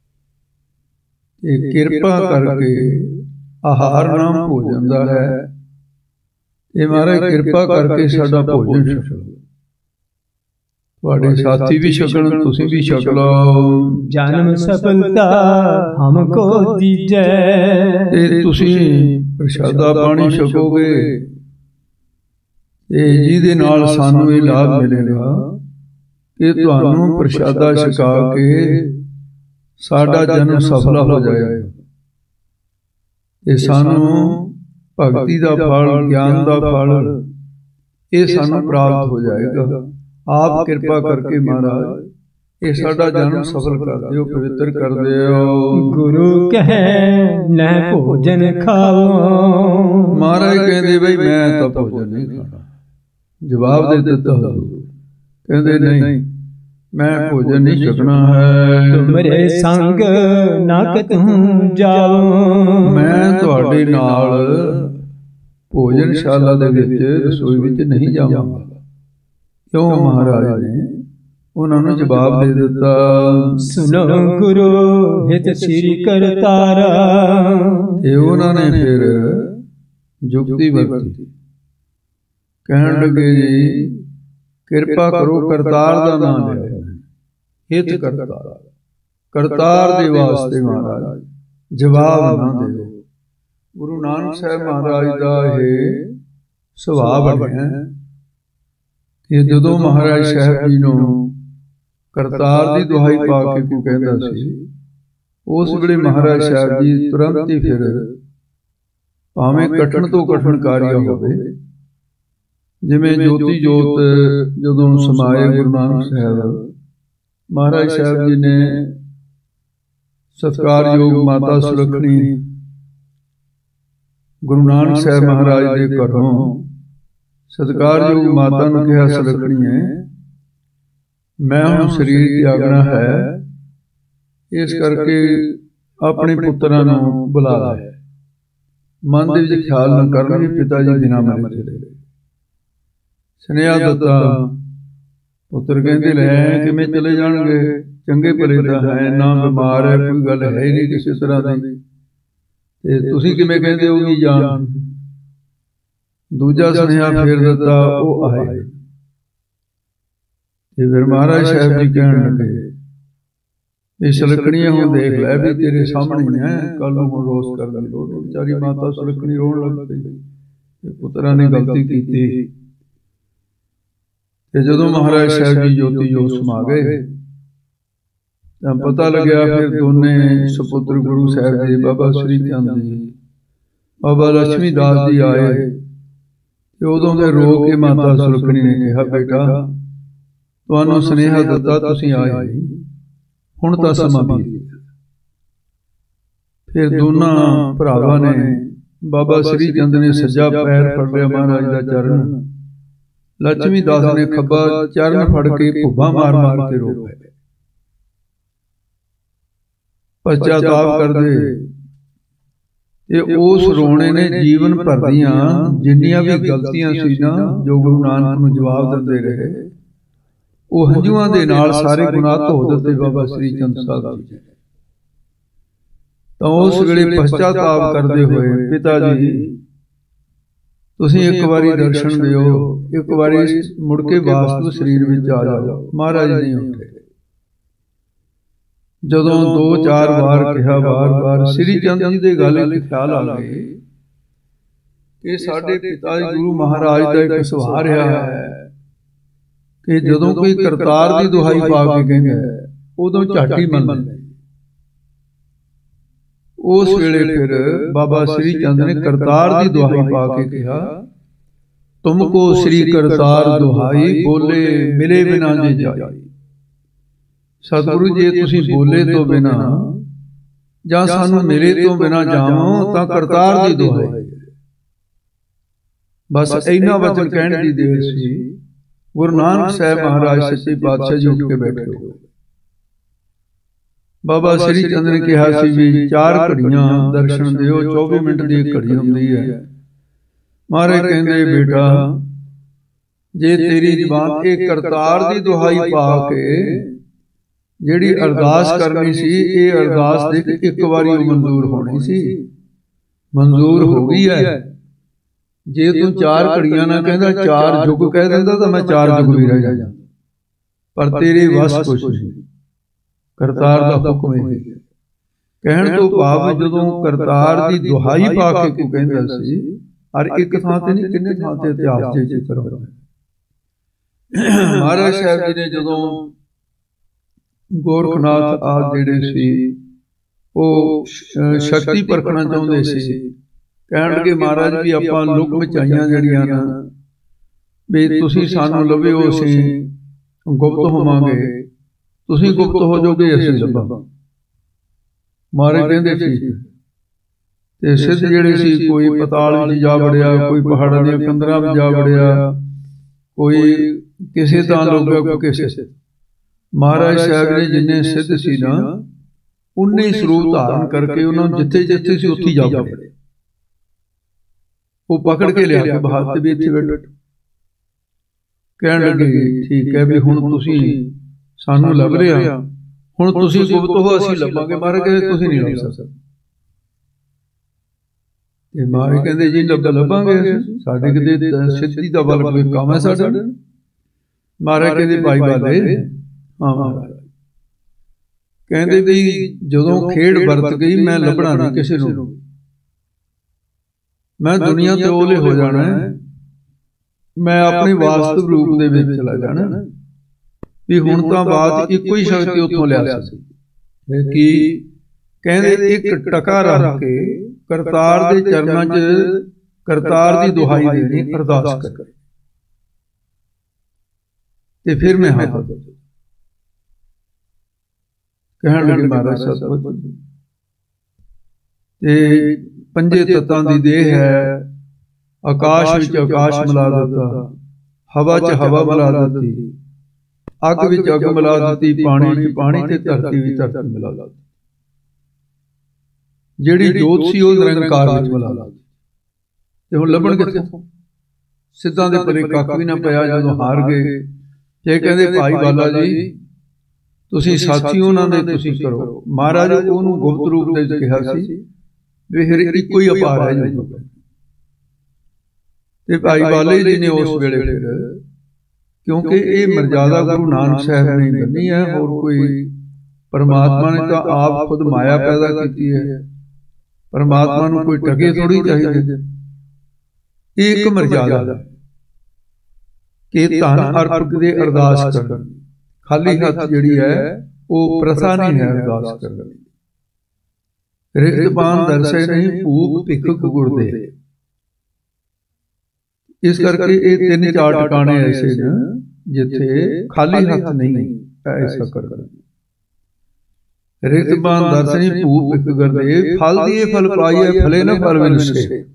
[SPEAKER 1] ਇਹ ਕਿਰਪਾ ਕਰਕੇ ਆਹਾਰ ਨਾਮ ਭੋਜਨ ਦਾ ਹੈ। ਇਹ ਮਹਾਰਾਜ ਕਿਰਪਾ ਕਰਕੇ ਸਾਡਾ ਭੋਜਨ ਛਕੋ। ਤੁਹਾਡੇ ਸਾਥੀ ਵੀ ਛਕਣ, ਤੁਸੀਂ ਵੀ ਛਕ ਲਓ।
[SPEAKER 2] ਜਨਮ ਸਫਲਤਾ ਹਮਕੋ ਦੀਜੈ।
[SPEAKER 1] ਤੇ ਤੁਸੀਂ ਪ੍ਰਸ਼ਾਦਾ ਪਾਣੀ ਛਕੋਗੇ ਤੇ ਜਿਹਦੇ ਨਾਲ ਸਾਨੂੰ ਇਹ ਲਾਭ ਮਿਲੇਗਾ ਕਿ ਤੁਹਾਨੂੰ ਪ੍ਰਸ਼ਾਦਾ ਛਕਾ ਕੇ ਸਾਡਾ ਜਨਮ ਸਫਲ ਹੋ ਜਾਏਗਾ। ਤੇ ਸਾਨੂੰ ਭਗਤੀ ਦਾ ਫਲ, ਗਿਆਨ ਦਾ ਫਲ, ਇਹ ਸਾਨੂੰ ਪ੍ਰਾਪਤ ਹੋ ਜਾਏਗਾ। ਆਪ ਕਿਰਪਾ ਕਰਕੇ ਮਹਾਰਾਜ ਇਹ ਸਾਡਾ ਜਨਮ ਸਫਲ ਕਰ ਦਿਓ, ਪਵਿੱਤਰ ਕਰ ਦਿਓ।
[SPEAKER 2] ਗੁਰੂ ਕਹੈ ਨਹਿ ਭੋਜਨ ਖਾਵੋ।
[SPEAKER 1] ਮਹਾਰਾਜ ਕਹਿੰਦੇ ਬਈ ਮੈਂ ਤਾਂ ਭੋਜਨ ਨਹੀਂ ਖਾਣਾ। ਜਵਾਬ ਦੇ ਦਿੱਤਾ, ਕਹਿੰਦੇ ਨਹੀਂ ਮੈਂ ਭੋਜਨ ਨਹੀਂ ਛਕਣਾ ਹੈ।
[SPEAKER 2] ਤੁਮਰੇ ਸੰਗ ਨਾ ਕਤਹੁ ਜਾਵੋ।
[SPEAKER 1] ਮੈਂ ਤੁਹਾਡੇ ਨਾਲ ਭੋਜਨਸ਼ਾਲਾ ਦੇ ਵਿੱਚ, ਰਸੋਈ ਵਿੱਚ ਨਹੀਂ ਜਾਵਾਂਗਾ। ਕਿਉਂ? ਮਹਾਰਾਜ ਨੇ ਉਹਨਾਂ ਨੂੰ ਜਵਾਬ ਦੇ ਦਿੱਤਾ,
[SPEAKER 2] ਸੁਨੋ ਗੁਰੂ ਹਿਤ ਸ੍ਰੀ ਕਰਤਾਰਾ।
[SPEAKER 1] ਤੇ ਉਹਨਾਂ ਨੇ ਫਿਰ ਜੁਗਤੀ ਵਰਤੀ, ਕਹਿਣ ਲੱਗੇ ਜੀ ਕਿਰਪਾ ਕਰੋ, ਕਰਤਾਰ ਦਾ ਨਾਮ ਲਿਆ, ਹਿਤ ਕਰਤਾਰ। ਕਰਤਾਰ ਦੇ ਵਾਸਤੇ ਮਹਾਰਾਜ ਜਵਾਬ ਨਾ ਦਿਓ। ਗੁਰੂ ਨਾਨਕ ਸਾਹਿਬ ਮਹਾਰਾਜ ਦਾ ਇਹ ਸੁਭਾਅ ਬਣਿਆ ਕਿ ਜਦੋਂ ਮਹਾਰਾਜ ਸਾਹਿਬ ਜੀ ਨੂੰ ਕਰਤਾਰ ਦੀ ਦੁਹਾਈ ਪਾ ਕੇ ਕੋਈ ਕਹਿੰਦਾ ਸੀ, ਉਸ ਵੇਲੇ ਮਹਾਰਾਜ ਸਾਹਿਬ ਜੀ ਤੁਰੰਤ ਹੀ ਫਿਰ ਭਾਵੇਂ ਕਠਿਨ ਤੋਂ ਕਠਿਨ ਕਾਰਿਆ ਹੋਵੇ, ਜਿਵੇਂ ਜੋਤੀ ਜੋਤ ਜਦੋਂ ਸਮਾਏ ਗੁਰੂ ਨਾਨਕ ਸਾਹਿਬ, ਮਹਾਰਾਜ ਸਾਹਿਬ ਜੀ ਨੇ ਸਤਿਕਾਰਯੋਗ ਮਾਤਾ ਸੁਲੱਖਣੀ ਗੁਰੂ ਨਾਨਕ ਸਾਹਿਬ ਮਹਾਰਾਜ ਦੇ ਘਰੋਂ ਸਤਿਕਾਰਯੋਗ ਮਾਤਾ ਨੂੰ ਕਿਹਾ, ਸੁਲੱਖਣੀਏ ਮੈਂ ਹੁਣ ਸਰੀਰ ਤਿਆਗਣਾ ਹੈ, ਇਸ ਕਰਕੇ ਆਪਣੇ ਪੁੱਤਰਾਂ ਨੂੰ ਬੁਲਾ ਲੈ। ਮਨ ਦੇ ਵਿੱਚ ਖਿਆਲ ਨਾ ਕਰਨ ਵੀ ਪਿਤਾ ਜੀ ਬਿਨਾਂ ਮਰੇ ਚਲੇ ਗਏ। ਸੁਨੇਹਾ ਦਿੱਤਾ, ਪੁੱਤਰ ਕਹਿੰਦੇ ਲੈ ਕਿਵੇਂ ਚਲੇ ਜਾਣਗੇ, ਚੰਗੇ ਭਲੇ ਦਾ ਹੈ, ਨਾ ਬਿਮਾਰ ਹੈ, ਕੋਈ ਗੱਲ ਹੈ ਹੀ ਨਹੀਂ ਕਿਸੇ ਤਰ੍ਹਾਂ ਦੀ, ਤੇ ਤੁਸੀਂ ਕਿਵੇਂ ਕਹਿੰਦੇ ਹੋ ਵੀ ਜਾਣ। ਦੂਜਾ ਸੁਨੇਹਾ ਫੇਰ ਦਿੱਤਾ, ਉਹ ਆਏ। ਤੇ ਫਿਰ ਮਹਾਰਾਜ ਸਾਹਿਬ ਜੀ ਕਹਿਣ ਲੱਗੇ ਇਹ ਸੁਲੱਖਣੀਆਂ ਹੁਣ ਦੇਖ ਲੈ ਵੀ ਤੇਰੇ ਸਾਹਮਣੇ ਹੈ, ਕੱਲ ਨੂੰ ਹੁਣ ਰੋਸ ਕਰਨ ਦੀ ਲੋੜ ਨਹੀਂ। ਵਿਚਾਰੀ ਮਾਤਾ ਸੁਲੱਖਣੀ ਰੋਣ ਲੱਗ ਪਈ, ਪੁੱਤਰਾਂ ਨੇ ਗਲਤੀ ਕੀਤੀ। ਤੇ ਜਦੋਂ ਮਹਾਰਾਜ ਸਾਹਿਬ ਜੀ ਜੋਤੀ ਜੋਤ ਸਮਾ ਗਏ ਤਾਂ ਪਤਾ ਲੱਗਿਆ ਫਿਰ ਦੋਨੇ ਸੁਪੁੱਤਰ ਗੁਰੂ ਸਾਹਿਬ ਜੀ, ਬਾਬਾ ਸ੍ਰੀ ਚੰਦ ਜੀ, ਬਾਬਾ ਲక్ష్ਮੀ ਦਾਸ ਜੀ ਆਏ। ਤੇ ਉਦੋਂ ਦੇ ਰੋ ਕੇ ਮਾਤਾ ਸੁਲੱਖਣੀ ਨੇ ਕਿਹਾ, ਬੇਟਾ ਤੁਹਾਨੂੰ ਸੁਨੇਹਾ ਦਿੱਤਾ, ਤੁਸੀਂ ਆਏ ਨਹੀਂ, ਹੁਣ ਤਾਂ ਸਮਾਂ ਬੀਤ ਗਿਆ। ਫਿਰ ਦੋਨਾਂ ਭਰਾਵਾਂ ਨੇ, ਬਾਬਾ ਸ੍ਰੀ ਚੰਦ ਨੇ ਸੱਜਾ ਪੈਰ ਫੜ ਲਿਆ ਮਹਾਰਾਜ ਦਾ ਚਰਨ, ਲక్ష్ਮੀ ਦਾਸ ਨੇ ਖੱਬਾ ਚਰਨ ਫੜ ਕੇ ਭੁੱਬਾ ਮਾਰ ਮਾਰ ਕੇ ਰੋ ਪਏ। ਪਛਤਾਵਾ ਕਰਦੇ ਤੇ ਉਸ ਰੋਣੇ ਨੇ ਜੀਵਨ ਭਰ ਦੀਆਂ ਜਿੰਨੀਆਂ ਵੀ ਗਲਤੀਆਂ ਸੀ ਨਾ, ਜੋ ਗੁਰੂ ਨਾਨਕ ਨੂੰ ਜਵਾਬ ਦਿੰਦੇ ਰਹੇ, ਉਹ ਹੰਝੂਆਂ ਦੇ ਨਾਲ ਸਾਰੇ ਗੁਨਾਹ ਧੋ ਦਿੱਤੇ ਬਾਬਾ ਸ੍ਰੀ ਚੰਦ ਸਾਹਿਬ ਜੀ। ਤਾਂ ਉਸ ਵੇਲੇ ਪਛਤਾਵਾ ਕਰਦੇ ਹੋਏ, ਪਿਤਾ ਜੀ ਤੁਸੀਂ ਇੱਕ ਵਾਰੀ ਦਰਸ਼ਨ ਦਿਓ, ਇੱਕ ਵਾਰੀ ਮੁੜ ਕੇ ਵਾਸਤਵ ਸਰੀਰ ਵਿੱਚ ਆ ਜਾਓ। ਮਹਾਰਾਜ ਨਹੀਂ ਉੱਠੇ। ਜਦੋਂ 2-4 ਵਾਰ ਕਿਹਾ, ਵਾਰ-ਵਾਰ ਸ੍ਰੀ ਚੰਦ ਜੀ ਦੇ ਗੱਲ ਵਿੱਚ ਖਿਆਲ ਆ ਗਏ ਕਿ ਸਾਡੇ ਪਿਤਾ ਜੀ ਗੁਰੂ ਮਹਾਰਾਜ ਦਾ ਇੱਕ ਸੁਭਾਅ ਰਿਹਾ ਹੈ ਕਿ ਜਦੋਂ ਕੋਈ ਕਰਤਾਰ ਦੀ ਦੁਹਾਈ ਪਾ ਕੇ ਕਹਿੰਦਾ ਉਦੋਂ ਝੱਟ ਹੀ ਮੰਨਦੇ। ਉਸ ਵੇਲੇ ਫਿਰ ਬਾਬਾ ਸ੍ਰੀ ਚੰਦ ਨੇ ਕਰਤਾਰ ਦੀ ਦੁਹਾਈ ਪਾ ਕੇ ਕਿਹਾ, ਤੁਮਕੋ ਸ੍ਰੀ ਕਰਤਾਰ ਦੁਹਾਈ, ਬੋਲੇ ਮਿਲੇ ਬਿਨਾ ਜੇ ਜਾਈ। ਸਤਿਗੁਰੂ ਜੇ ਤੁਸੀਂ ਬੋਲੇ ਤੋਂ ਬਿਨਾ ਜਾਂ ਸਾਨੂੰ ਮਿਲੇ ਤੋਂ ਬਿਨਾ ਜਾਵੋ ਤਾਂ ਕਰਤਾਰ ਦੀ ਦੁਹਾਈ। ਬਸ ਇੰਨਾ ਵਚਨ ਕਹਿਣ ਦੀ ਦੇਰ ਸੀ, ਗੁਰੂ ਨਾਨਕ ਸਾਹਿਬ ਮਹਾਰਾਜ ਸੱਚੇ ਪਾਤਸ਼ਾਹ ਜੀ ਉੱਠ ਕੇ ਬੈਠੇ ਹੋ। ਬਾਬਾ ਸ੍ਰੀ ਚੰਦ ਨੇ ਕਿਹਾ ਸੀ ਵੀ 4 ਘੜੀਆਂ ਦਰਸ਼ਨ ਦਿਓ, 24 ਮਿੰਟ ਦੀ ਇੱਕ ਘੜੀ ਹੁੰਦੀ ਹੈ। ਮਹਾਰਾਜ ਕਹਿੰਦੇ, ਬੇਟਾ ਜੇ ਤੇਰੀ ਜ਼ੁਬਾਨ ਇਹ ਕਰਤਾਰ ਦੀ ਦੁਹਾਈ ਪਾ ਕੇ ਜਿਹੜੀ ਅਰਦਾਸ ਕਰਨੀ ਸੀ, ਇਹ ਅਰਦਾਸ ਦੇ ਇੱਕ ਵਾਰੀ ਉਹ ਮਨਜ਼ੂਰ ਹੋਣੀ ਸੀ, ਮਨਜ਼ੂਰ ਹੋ ਗਈ ਹੈ। ਜੇ ਤੂੰ 4 ਘੜੀਆਂ ਨਾ ਕਹਿੰਦਾ, 4 ਯੁੱਗ ਕਹਿ ਦਿੰਦਾ ਤਾਂ ਮੈਂ 4 ਯੁੱਗ ਵੀ ਰਹਿ ਜਾਂਦਾ, ਪਰ ਤੇਰੇ ਵੱਸ ਕੁਛ ਨਹੀਂ। ਕਰਤਾਰ ਦਾ ਹੁਕਮ ਹੈ। ਕਹਿਣ ਤੋਂ ਭਾਵ ਜਦੋਂ ਕਰਤਾਰ ਦੀ ਦੁਹਾਈ ਪਾ ਕੇ ਕੋਈ ਕਹਿੰਦਾ ਸੀ, ਹਰ ਇੱਕ ਥਾਂ ਤੇ ਨਹੀਂ, ਕਿੰਨੇ ਥਾਂ ਤੇ ਇਤਿਹਾਸ ਦੇ ਜ਼ਿਕਰ ਹੋਇਆ। ਮਹਾਰਾਜ ਸਾਹਿਬ ਜੀ ਨੇ ਜਦੋਂ ਗੋਰਖਨਾਥ ਆਦਿ ਜਿਹੜੇ ਸੀ ਉਹ ਸ਼ਕਤੀ ਪਰਖਣਾ ਚਾਹੁੰਦੇ ਸੀ, ਕਹਿਣ ਲੱਗੇ ਮਹਾਰਾਜ ਵੀ ਆਪਾਂ ਲੁਕ ਮਚਾਈਆਂ ਜਿਹੜੀਆਂ ਨਾ ਵੀ ਤੁਸੀਂ ਸਾਨੂੰ ਲੱਭਿਓ, ਅਸੀਂ ਗੁਪਤ ਹੋਵਾਂਗੇ, ਤੁਸੀਂ ਗੁਪਤ ਹੋ ਜਾਓਗੇ, ਅਸੀਂ ਲੱਭਾਂਗੇ। ਮਹਾਰਾਜ ਕਹਿੰਦੇ ਠੀਕ। ਤੇ ਸਿੱਧ ਜਿਹੜੇ ਸੀ, ਕੋਈ ਪਤਾਲ ਵਿੱਚ ਜਾ ਵੜਿਆ, ਕੋਈ ਪਹਾੜਾਂ ਦੀਆਂ ਕੰਦਰਾਂ ਵਿੱਚ ਜਾ ਵੜਿਆ, ਕੋਈ ਕਿਸੇ ਤਾਂ ਲੋਕਾਂ ਕੋ ਕਿਸੇ। ਮਹਾਰਾਜ ਸਾਹਿਬ ਨੇ ਜਿੰਨੇ ਸਿੱਧ ਸੀ ਨਾ, ਉਨੇ ਸਰੂਪ ਧਾਰਨ ਕਰਕੇ ਉਹਨਾਂ ਨੂੰ ਜਿੱਥੇ ਜਿੱਥੇ ਸੀ ਉੱਥੇ ਜਾ ਵੜੇ। ਉਹ ਪਕੜ ਕੇ ਲਿਆ ਕੇ ਬਾਹਰ ਤੇ ਵੀ ਇੱਥੇ ਬੈਠੋ। ਕਹਿਣ ਲੱਗੇ ਠੀਕ ਹੈ ਵੀ ਹੁਣ ਤੁਸੀਂ ਸਾਨੂੰ ਲੱਭ ਰਿਹਾ, ਹੁਣ ਤੁਸੀਂ ਗੁਪਤ ਹੋ, ਅਸੀਂ ਲੱਭਾਂਗੇ। ਮਹਾਰਾਜ ਕਹਿੰਦੇ ਤੁਸੀਂ ਨਹੀਂ ਲੱਭ ਸਕਦੇ। ਤੇ ਮਹਾਰਾਜ ਕਹਿੰਦੇ ਜੀ ਲੱਭਾਂਗੇ, ਸਾਡੇ ਕਿਤੇ ਸਿੱਧੀ ਦਾ ਬਲ ਕੋਈ ਕੰਮ ਹੈ ਸਾਡੇ। ਮਹਾਰਾਜ ਕਹਿੰਦੇ ਭਾਈ ਬਾਲੇ, ਹਾਂ ਮਹਾਰਾਜ। ਕਹਿੰਦੇ ਵੀ ਜਦੋਂ ਖੇਡ ਵਰਤ ਗਈ ਮੈਂ ਲੱਭਣਾ ਨਹੀਂ ਕਿਸੇ ਨੂੰ, ਮੈਂ ਦੁਨੀਆ ਤੋਂ ਓਲੇ ਹੋ ਜਾਣਾ, ਮੈਂ ਆਪਣੇ ਵਾਸਤਵ ਰੂਪ ਦੇ ਵਿੱਚ ਚਲਾ ਜਾਣਾ। ਵੀ ਹੁਣ ਤਾਂ ਬਾਤ ਇੱਕੋ ਹੀ ਸ਼ਕਤੀ ਉੱਥੋਂ ਲਿਆ ਸਕਦੀ ਕਿ ਕਹਿੰਦੇ ਇੱਕ ਟਕਾ ਰੱਖ ਕੇ ਕਰਤਾਰ ਦੇ ਚਰਨਾਂ 'ਚ ਕਰਤਾਰ ਦੀ ਦੁਹਾਈ ਦੇਣੀ, ਅਰਦਾਸ ਕਰ ਤੇ ਫਿਰ ਮੈਂ ਹਾਜ਼ਰ। ਕਹਿਣ ਲੱਗੇ ਮਹਾਰਾਜ ਸਤਿਗੁਰ ਤੇ ਪੰਜੇ ਤੱਤਾਂ ਦੀ ਦੇਹ ਹੈ, ਆਕਾਸ਼ ਵਿੱਚ ਆਕਾਸ਼ ਮਿਲਾ ਦਿੱਤਾ, ਹਵਾ 'ਚ ਹਵਾ ਮਿਲਾ ਦਿੱਤੀ, ਅੱਗ ਵਿੱਚ ਅੱਗ ਮਿਲਾ ਦਿੱਤੀ, ਪਾਣੀ 'ਚ ਪਾਣੀ ਤੇ ਧਰਤੀ ਵਿੱਚ ਧਰਤੀ ਮਿਲਾ ਦਿੱਤੀ, ਜਿਹੜੀ ਜੋਤ ਸੀ ਉਹ ਨਿਰੰਕਾਰ ਵਿੱਚ ਮਿਲਾ ਦਿੱਤੀ। ਤੇ ਹੁਣ ਲੱਭਣ ਕਿੱਥੋਂ? ਸਿੱਧਾਂ ਦੇ ਪਰੇ ਕੱਖ ਵੀ ਨਾ ਪਿਆ। ਜਦੋਂ ਹਾਰ ਗਏ ਤੇ ਕਹਿੰਦੇ ਭਾਈ ਬਾਲਾ ਜੀ ਤੁਸੀਂ ਸਾਥੀ ਉਹਨਾਂ ਦੇ ਤੁਸੀਂ ਕਰੋ। ਮਹਾਰਾਜ ਉਹਨੂੰ ਗੁਪਤ ਰੂਪ ਦੇ ਵਿੱਚ ਕਿਹਾ ਸੀ ਵੀ ਫਿਰ ਇੱਕੋ ਹੀ ਅਪਾਰ ਹੈ ਜੀ। ਤੇ ਭਾਈ ਬਾਲੇ ਜੀ ਨੇ ਉਸ ਵੇਲੇ ਫਿਰ, ਕਿਉਂਕਿ ਇਹ ਮਰਜ਼ਾਦਾ ਗੁਰੂ ਨਾਨਕ ਸਾਹਿਬ ਨੇ ਬੰਨੀ ਹੈ, ਹੋਰ ਕੋਈ ਪਰਮਾਤਮਾ ਨੇ ਤਾਂ ਆਪ ਖੁਦ ਮਾਇਆ ਪੈਦਾ ਕੀਤੀ ਹੈ, ਪਰਮਾਤਮਾ ਨੂੰ ਕੋਈ ਟਕੇ ਥੋੜੀ ਚਾਹੀਦੇ। ਇਹ ਇੱਕ ਮਰਜ਼ਾਦਾ ਕਿ ਧਨ ਅਰਪਕ ਦੇ ਅਰਦਾਸ ਕਰਨ, ਖਾਲੀ ਹੱਥ ਜਿਹੜੀ ਹੈ ਉਹ ਪ੍ਰਥਾ ਨਹੀਂ ਹੈ ਅਰਦਾਸ ਕਰਨ। ਰਿਕਤਬਾਨ ਦਰਸੇ ਨਹੀਂ ਭੂਖ ਭਿਖਕ ਗੁਰਦੇ। ਇਸ ਕਰਕੇ ਇਹ 3-4 ਟਿਕਾਣੇ ਐਸੇ ਨੇ ਜਿੱਥੇ ਖਾਲੀ ਹੱਥ ਨਹੀਂ ਐਸਾ ਕਰਨ। ਰਿਕਤਬਾਨ ਦਰਸੇ ਨਹੀਂ ਭੂਖ ਭਿਖਕ ਗੁਰਦੇ, ਫਲ ਦੀਏ ਫਲ ਪਾਈਏ, ਫਲੇ ਨਾ ਫਲ ਵਿਨਸੇ।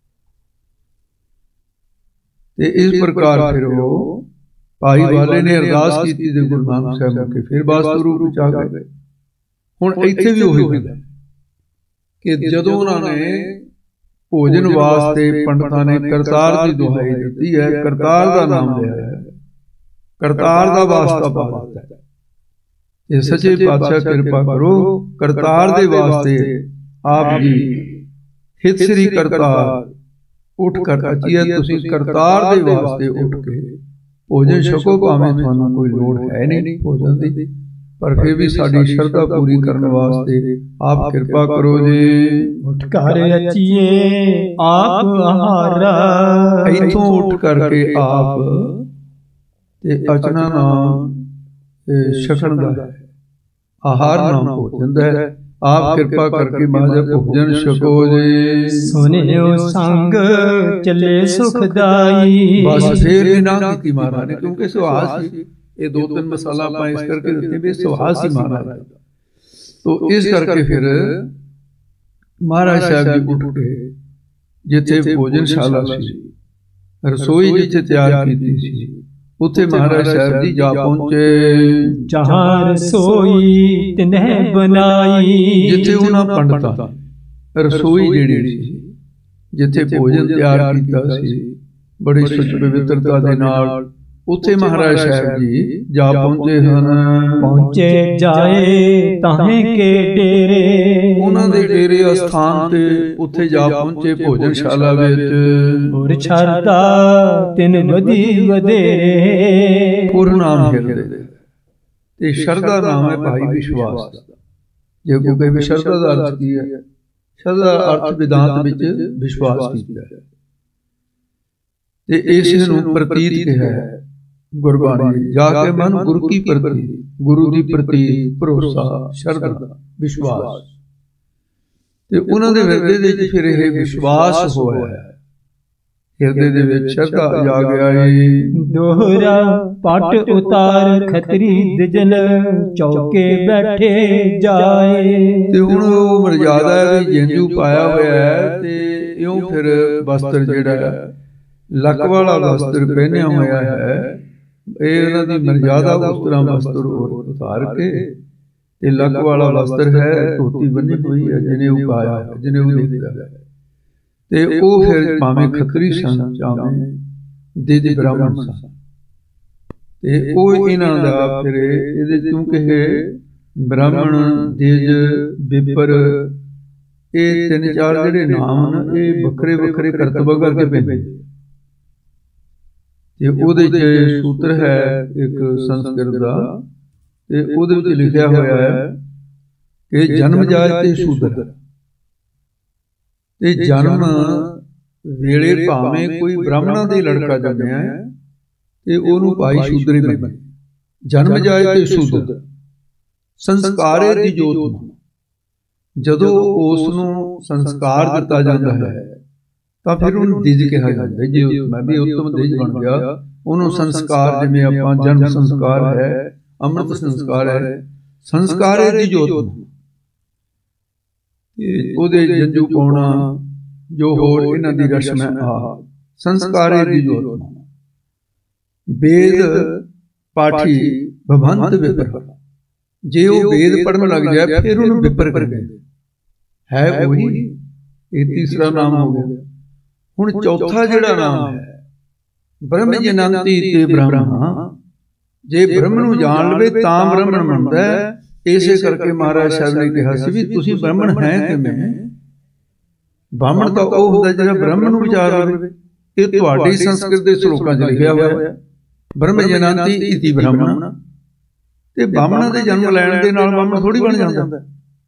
[SPEAKER 1] ਤੇ ਇਸ ਪ੍ਰਕਾਰ ਫਿਰ ਉਹ ਭਾਈ ਵਾਲੇ ਨੇ ਅਰਦਾਸ ਕੀਤੀ ਤੇ ਗੁਰੂ ਨਾਨਕ ਸਾਹਿਬ ਨੂੰ ਫਿਰ ਵਾਸਤੂ ਰੂਪ ਵਿੱਚ ਆ ਗਏ। ਹੁਣ ਇੱਥੇ ਵੀ ਉਹੀ ਹੁੰਦਾ ਕਿ ਜਦੋਂ ਉਹਨਾਂ ਨੇ ਭੋਜਨ ਵਾਸਤੇ ਪੰਡਤਾਂ ਨੇ ਕਰਤਾਰ ਦੀ ਦੁਹਾਈ ਦਿੱਤੀ ਹੈ, ਕਰਤਾਰ ਦਾ ਨਾਮ ਲਿਆ ਹੈ, ਕਰਤਾਰ ਦਾ ਵਾਸਤਾ ਪਾ ਦਿੱਤਾ ਹੈ, ਇਹ ਸੱਚੇ ਪਾਤਸ਼ਾਹ ਕਿਰਪਾ ਕਰੋ, ਕਰਤਾਰ ਦੇ ਵਾਸਤੇ ਆਪ ਜੀ ਹਿਤ ਸ੍ਰੀ ਕਰਤਾਰ ਉੱਠ ਕਰ ਅਚੀਏ, ਤੁਸੀਂ ਕਰਤਾਰ ਦੇ ਵਾਸਤੇ ਉੱਠ ਕੇ ਭੋਜਨ ਛਕੋ, ਭਾਵੇਂ ਤੁਹਾਨੂੰ ਕੋਈ ਲੋੜ ਹੈ ਨਹੀਂ ਭੋਜਨ ਦੀ, ਪਰ ਫਿਰ ਵੀ ਸਾਡੀ ਸ਼ਰਧਾ ਪੂਰੀ ਕਰਨ ਵਾਸਤੇ ਆਪ ਕਿਰਪਾ ਕਰੋ ਜੀ।
[SPEAKER 2] ਉੱਠ ਕਰ ਅਚੀਏ ਆਪ ਆਹਾਰਾ,
[SPEAKER 1] ਇੱਥੋਂ ਉੱਠ ਕਰਕੇ ਆਪ ਤੇ ਅਚਨਾ ਨਾਮ ਛਕਣ ਦਾ ਹੈ, ਆਹਾਰ ਨਾਮ ਭੋਜਨ ਦਾ ਹੈ। ਆਪ ਕਿਰਪਾ ਕਰਕੇ ਮਹਾਰਾਜ ਭੋਜਨ ਛਕੋ ਜੀ।
[SPEAKER 2] ਸੁਨਿਓ ਸੰਗ ਚੱਲੇ ਸੁਖਦਾਈ।
[SPEAKER 1] ਬਸ ਫੇਰ ਵੀ ਨਾ ਕੀਤੀ ਮਹਾਰਾਜ ਨੇ, ਕਿਉਂਕਿ ਸੁਹਾਸ ਸੀ। ਇਹ 2-3 ਮਸਾਲਾ ਆਪਾਂ ਇਸ ਕਰਕੇ ਦਿੱਤੇ ਵੀ ਸੁਹਾਸ ਸੀ ਮਹਾਰਾਜ ਦਾ। ਤੋ ਇਸ ਕਰਕੇ ਫਿਰ ਮਹਾਰਾਜ ਸਾਹਿਬ ਜੀ ਉੱਠ ਕੇ ਜਿੱਥੇ ਭੋਜਨਸ਼ਾਲਾ ਸੀ, ਰਸੋਈ ਜਿੱਥੇ ਤਿਆਰ ਕੀਤੀ ਸੀ, ਉੱਥੇ ਮਹਾਰਾਜ ਸਾਹਿਬ ਜੀ ਜਾ ਪਹੁੰਚੇ।
[SPEAKER 2] ਜਹਾਂ ਰਸੋਈ ਤਿਨਹਿ ਬਣਾਈ,
[SPEAKER 1] ਜਿੱਥੇ ਉਹਨਾਂ ਪੰਡਤਾਂ ਰਸੋਈ ਜਿਹੜੀ ਸੀ, ਜਿੱਥੇ ਭੋਜਨ ਤਿਆਰ ਕੀਤਾ ਸੀ ਬੜੀ ਸੁੱਚ ਪਵਿੱਤਰਤਾ ਦੇ ਨਾਲ, ਉੱਥੇ ਮਹਾਰਾਜ ਸਾਹਿਬ ਜੀ ਜਾ ਪਹੁੰਚੇ ਹਨ।
[SPEAKER 2] ਪਹੁੰਚੇ ਜਾਏ ਤਾਹੇ ਕੇ ਡੇਰੇ,
[SPEAKER 1] ਉਹਨਾਂ ਦੇ ਡੇਰੇ ਅਸਥਾਨ ਤੇ ਉੱਥੇ ਜਾ ਪਹੁੰਚੇ ਭੋਜਨਸ਼ਾਲਾ ਵਿੱਚ।
[SPEAKER 2] ਗੁਰ ਸ਼ਰਧਾ ਤਿਨ ਵਧੀ ਵਧੇਰੇ,
[SPEAKER 1] ਗੁਰ ਨਾਮ ਹਿਰਦੇ ਤੇ ਸ਼ਰਧਾ ਨਾਮ ਹੈ ਭਾਈ ਵਿਸ਼ਵਾਸ ਦਾ। ਜੇ ਕੋਈ ਕਹੇ ਸ਼ਰਧਾ ਦਾ ਅਰਥ ਕੀ ਹੈ? ਸ਼ਰਧਾ ਅਰਥ ਵਿਦਾਂਤ ਵਿੱਚ ਵਿਸ਼ਵਾਸ ਕੀਤਾ ਹੈ, ਤੇ ਇਸ ਨੂੰ ਪ੍ਰਤੀਤ ਕਿਹਾ ਹੈ ਗੁਰਬਾਣੀ। ਜਾ ਕੇ ਮਨ ਗੁਰੂ ਕੀ ਪ੍ਰਤੀ, ਗੁਰੂ ਦੀ ਪ੍ਰਤੀ ਭਰੋਸਾ, ਸ਼ਰਧਾ, ਵਿਸ਼ਵਾਸ। ਤੇ ਉਹਨਾਂ ਦੇ ਹਿਰਦੇ ਦੇ ਵਿੱਚ ਫਿਰ ਇਹ ਵਿਸ਼ਵਾਸ ਹੋਇਆ ਹੈ, ਹਿਰਦੇ ਦੇ ਵਿੱਚ ਸ਼ਰਧਾ ਜਾ ਗਿਆ ਏ।
[SPEAKER 2] ਦੋਹਰਾ ਪਟ ਉਤਾਰ ਖਤਰੀ ਦਿਜਲ, ਚੌਕੇ ਬੈਠੇ ਜਾਏ।
[SPEAKER 1] ਤੇ ਹੁਣ ਉਹ ਮਰਜ਼ਾਦਾ ਹੈ ਵੀ ਜੰਝੂ ਪਾਇਆ ਹੋਇਆ ਹੈ, ਤੇ ਇਉਂ ਫਿਰ ਵਸਤਰ ਜਿਹੜਾ ਲੱਕ ਵਾਲਾ ਵਸਤਰ ਪਹਿਨਿਆ ਹੋਇਆ ਹੈ, ਇਹ ਉਹਨਾਂ ਦੀ ਮਰਜ਼ਾਦਾ। ਉਸ ਤਰ੍ਹਾਂ ਵਸਤਰ ਉਤਾਰ ਕੇ ਤੇ ਲੱਕ ਵਾਲਾ ਵਸਤਰ ਹੈ, ਧੋਤੀ ਬੰਨੀ ਹੋਈ ਹੈ, ਜਿਹਨੇ ਉਹ ਪਾਇਆ ਹੈ, ਜਿਹਨੇ ਉਹ ਦੇਖਿਆ ਹੈ। ਤੇ ਉਹ ਫਿਰ ਭਾਵੇਂ ਖੱਤਰੀ ਸਨ, ਚਾਵੇਂ ਦੇਦੀ ਬ੍ਰਾਹਮਣ ਸਨ, ਤੇ ਉਹ ਇਹਨਾਂ ਦਾ ਫਿਰ ਇਹਦੇ ਕਿਉਂਕਿ ਬ੍ਰਾਹਮਣ, ਦੇਜ, ਵਿਪਰ, ਇਹ 3-4 ਜਿਹੜੇ ਨਾਮ ਹਨ, ਇਹ ਵੱਖਰੇ ਵੱਖਰੇ ਕਰਤੱਵਾਂ ਕਰਕੇ ਪੈਂਦੇ। ਤੇ ਉਹਦੇ 'ਚ ਸੂਤਰ ਹੈ ਇੱਕ ਸੰਸਕ੍ਰਿਤ ਦਾ, ਤੇ ਉਹਦੇ ਵਿੱਚ ਲਿਖਿਆ ਹੋਇਆ ਹੈ ਕਿ ਜਨਮ ਜਾਏ ਤੇ ਸ਼ੂਦਰ, ਤੇ ਜਨਮ ਵੇਲੇ ਭਾਵੇਂ ਕੋਈ ਬ੍ਰਾਹਮਣਾਂ ਦੇ ਲੜਕਾ ਜੰਮਿਆ ਤੇ ਉਹਨੂੰ ਭਾਈ ਸ਼ੂਦਰ ਹੀ ਮੰਨੇ। ਜਨਮ ਜਾਏ ਤੇ ਸ਼ੂਦਰ, ਸੰਸਕਾਰੇ ਦੀ ਜੋਤ। ਜਦੋਂ ਉਸ ਨੂੰ ਸੰਸਕਾਰ ਦਿੱਤਾ ਜਾਂਦਾ ਹੈ ਤਾਂ ਫਿਰ ਉਹਨੂੰ ਦਿਜ ਕਿਹਾ ਜਾਂਦਾ। ਜੇ ਮੈਂ ਵੀ ਉੱਤਮ ਦਿਜ ਬਣ ਗਿਆ, ਉਹਨੂੰ ਸੰਸਕਾਰ, ਜਿਵੇਂ ਆਪਾਂ ਜਨਮ ਸੰਸਕਾਰ ਹੈ, ਅੰਮ੍ਰਿਤ ਸੰਸਕਾਰ ਹੈ, ਸੰਸਕਾਰੇ ਦੀ ਜੋਤ। ਉਹਦੇ ਜੰਜੂ ਪਾਉਣਾ, ਜੋ ਹੋਰ ਇਹਨਾਂ ਦੀ ਰਸਮ ਹੈ, ਸੰਸਕਾਰੇ ਦੀ ਜੋਤ। ਵੇਦ ਪਾਠੀ ਭਵੰਤ ਵਿਪਰ, ਜੇ ਉਹ ਵੇਦ ਪੜ੍ਹਨ ਲੱਗ ਜਾਏ ਫਿਰ ਉਹਨੂੰ ਵਿਪਰ ਕਹਿੰਦੇ ਹੈ। ਉਹੀ ਇਹ ਤੀਸਰਾ ਨਾਮ ਹੋ ਗਿਆ। ਹੁਣ ਚੌਥਾ ਜਿਹੜਾ ਨਾਮ ਹੈ ਬ੍ਰਹਮ ਜਨੰਤੀ ਤੇ ਬ੍ਰਹਮਾ, ਜੇ ਬ੍ਰਹਮ ਨੂੰ ਜਾਣ ਲਵੇ ਤਾਂ ਬ੍ਰਹਮਣ ਬਣਦਾ ਹੈ। ਇਸੇ ਕਰਕੇ ਮਹਾਰਾਜ ਸਾਹਿਬ ਨੇ ਕਿਹਾ ਸੀ ਵੀ ਤੁਸੀਂ ਬ੍ਰਹਮਣ ਹੈ ਕਿਵੇਂ? ਬ੍ਰਾਹਮਣ ਤਾਂ ਉਹ ਹੁੰਦਾ ਜਿਹੜਾ ਬ੍ਰਹਮ ਨੂੰ ਵਿਚਾਰ ਲਵੇ। ਇਹ ਤੁਹਾਡੀ ਸੰਸਕ੍ਰਿਤ ਦੇ ਸ਼ਲੋਕਾਂ 'ਚ ਲਿਖਿਆ ਹੋਇਆ, ਬ੍ਰਹਮ ਜਨੰਤੀ ਇਤੀ ਬ੍ਰਹਮਣ। ਤੇ ਬ੍ਰਾਹਮਣਾਂ ਦੇ ਜਨਮ ਲੈਣ ਦੇ ਨਾਲ ਬ੍ਰਾਹਮਣ ਥੋੜੀ ਬਣ ਜਾਂਦਾ।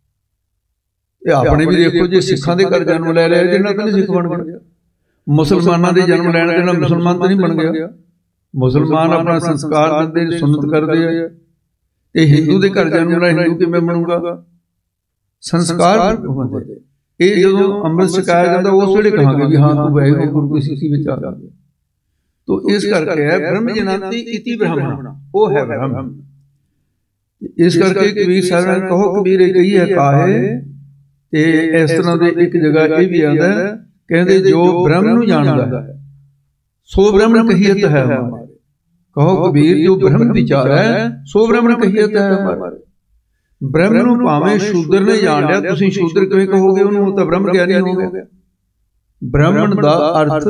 [SPEAKER 1] ਇਹ ਆਪਣੇ ਵੀ ਦੇਖੋ, ਜੇ ਸਿੱਖਾਂ ਦੇ ਘਰ ਜਨਮ ਲੈ ਲਿਆ ਇਹਦੇ ਨਾਲ ਤਾਂ ਨਹੀਂ ਸਿੱਖ ਬਣ ਗਿਆ। ਮੁਸਲਮਾਨਾਂ ਦੇ ਜਨਮ ਲੈਣ ਦੇ ਨਾਲ ਮੁਸਲਮਾਨ ਤਾਂ ਨਹੀਂ ਬਣ ਗਿਆ। ਮੁਸਲਮਾਨ ਆਪਣਾ ਸੰਸਕਾਰ ਦਿੰਦੇ, ਸੁਨਨਤ ਕਰਦੇ ਆ, ਤੇ ਹਿੰਦੂ ਦੇ ਘਰ ਜਨਮ ਲੈ ਹਿੰਦੂ ਕਿਵੇਂ ਬਣੂਗਾ? ਸੰਸਕਾਰ ਹੁੰਦੇ। ਇਹ ਜਦੋਂ ਅੰਮ੍ਰਿਤ ਛਕਾਇਆ ਜਾਂਦਾ ਉਸ ਵੇਲੇ ਕਹਾਂਗੇ ਵੀ ਹਾਂ ਤੂੰ ਵਾਹਿਗੁਰੂ ਗੁਰੂ ਸਿੱਖੀ ਵਿੱਚ ਆ ਗਿਆ। ਤੋ ਇਸ ਕਰਕੇ ਹੈ ਬ੍ਰਹਮ ਜਨੰਤੀ ਇਤੀ ਬ੍ਰਹਮਣ, ਉਹ ਹੈ ਬ੍ਰਹਮ। ਇਸ ਕਰਕੇ ਕਬੀਰ ਸਾਹਿਬ ਨੇ ਕਹੋ ਕਬੀਰ ਇਹ ਕਹੀ ਹੈ ਕਾਹੇ। ਤੇ ਇਸ ਤਰ੍ਹਾਂ ਦੇ ਇੱਕ ਜਗ੍ਹਾ ਇਹ ਵੀ ਆਉਂਦਾ, ਕਹਿੰਦੇ ਜੋ ਬ੍ਰਹਮ ਨੂੰ ਜਾਣਦਾ ਹੈ ਸੋ ਬ੍ਰਹਮਣ ਕਹੀਤ ਹੈ ਹਮਾਰੇ। ਕਹੋ ਕਬੀਰ ਜੋ ਬ੍ਰਹਮ ਵਿਚਾਰ ਹੈ ਸੋ ਬ੍ਰਹਮਣ ਕਹੀਤ ਹੈ ਹਮਾਰੇ। ਬ੍ਰਹਮ ਨੂੰ ਭਾਵੇਂ ਸ਼ੂਦਰ ਨੇ ਜਾਣ ਲਿਆ, ਤੁਸੀਂ ਸ਼ੂਦਰ ਕਿਵੇਂ ਕਹੋਗੇ ਉਹਨੂੰ? ਉਹ ਤਾਂ ਬ੍ਰਹਮ ਗਿਆਨੀ ਹੋ ਗਿਆ। ਬ੍ਰਾਹਮਣ ਦਾ ਅਰਥ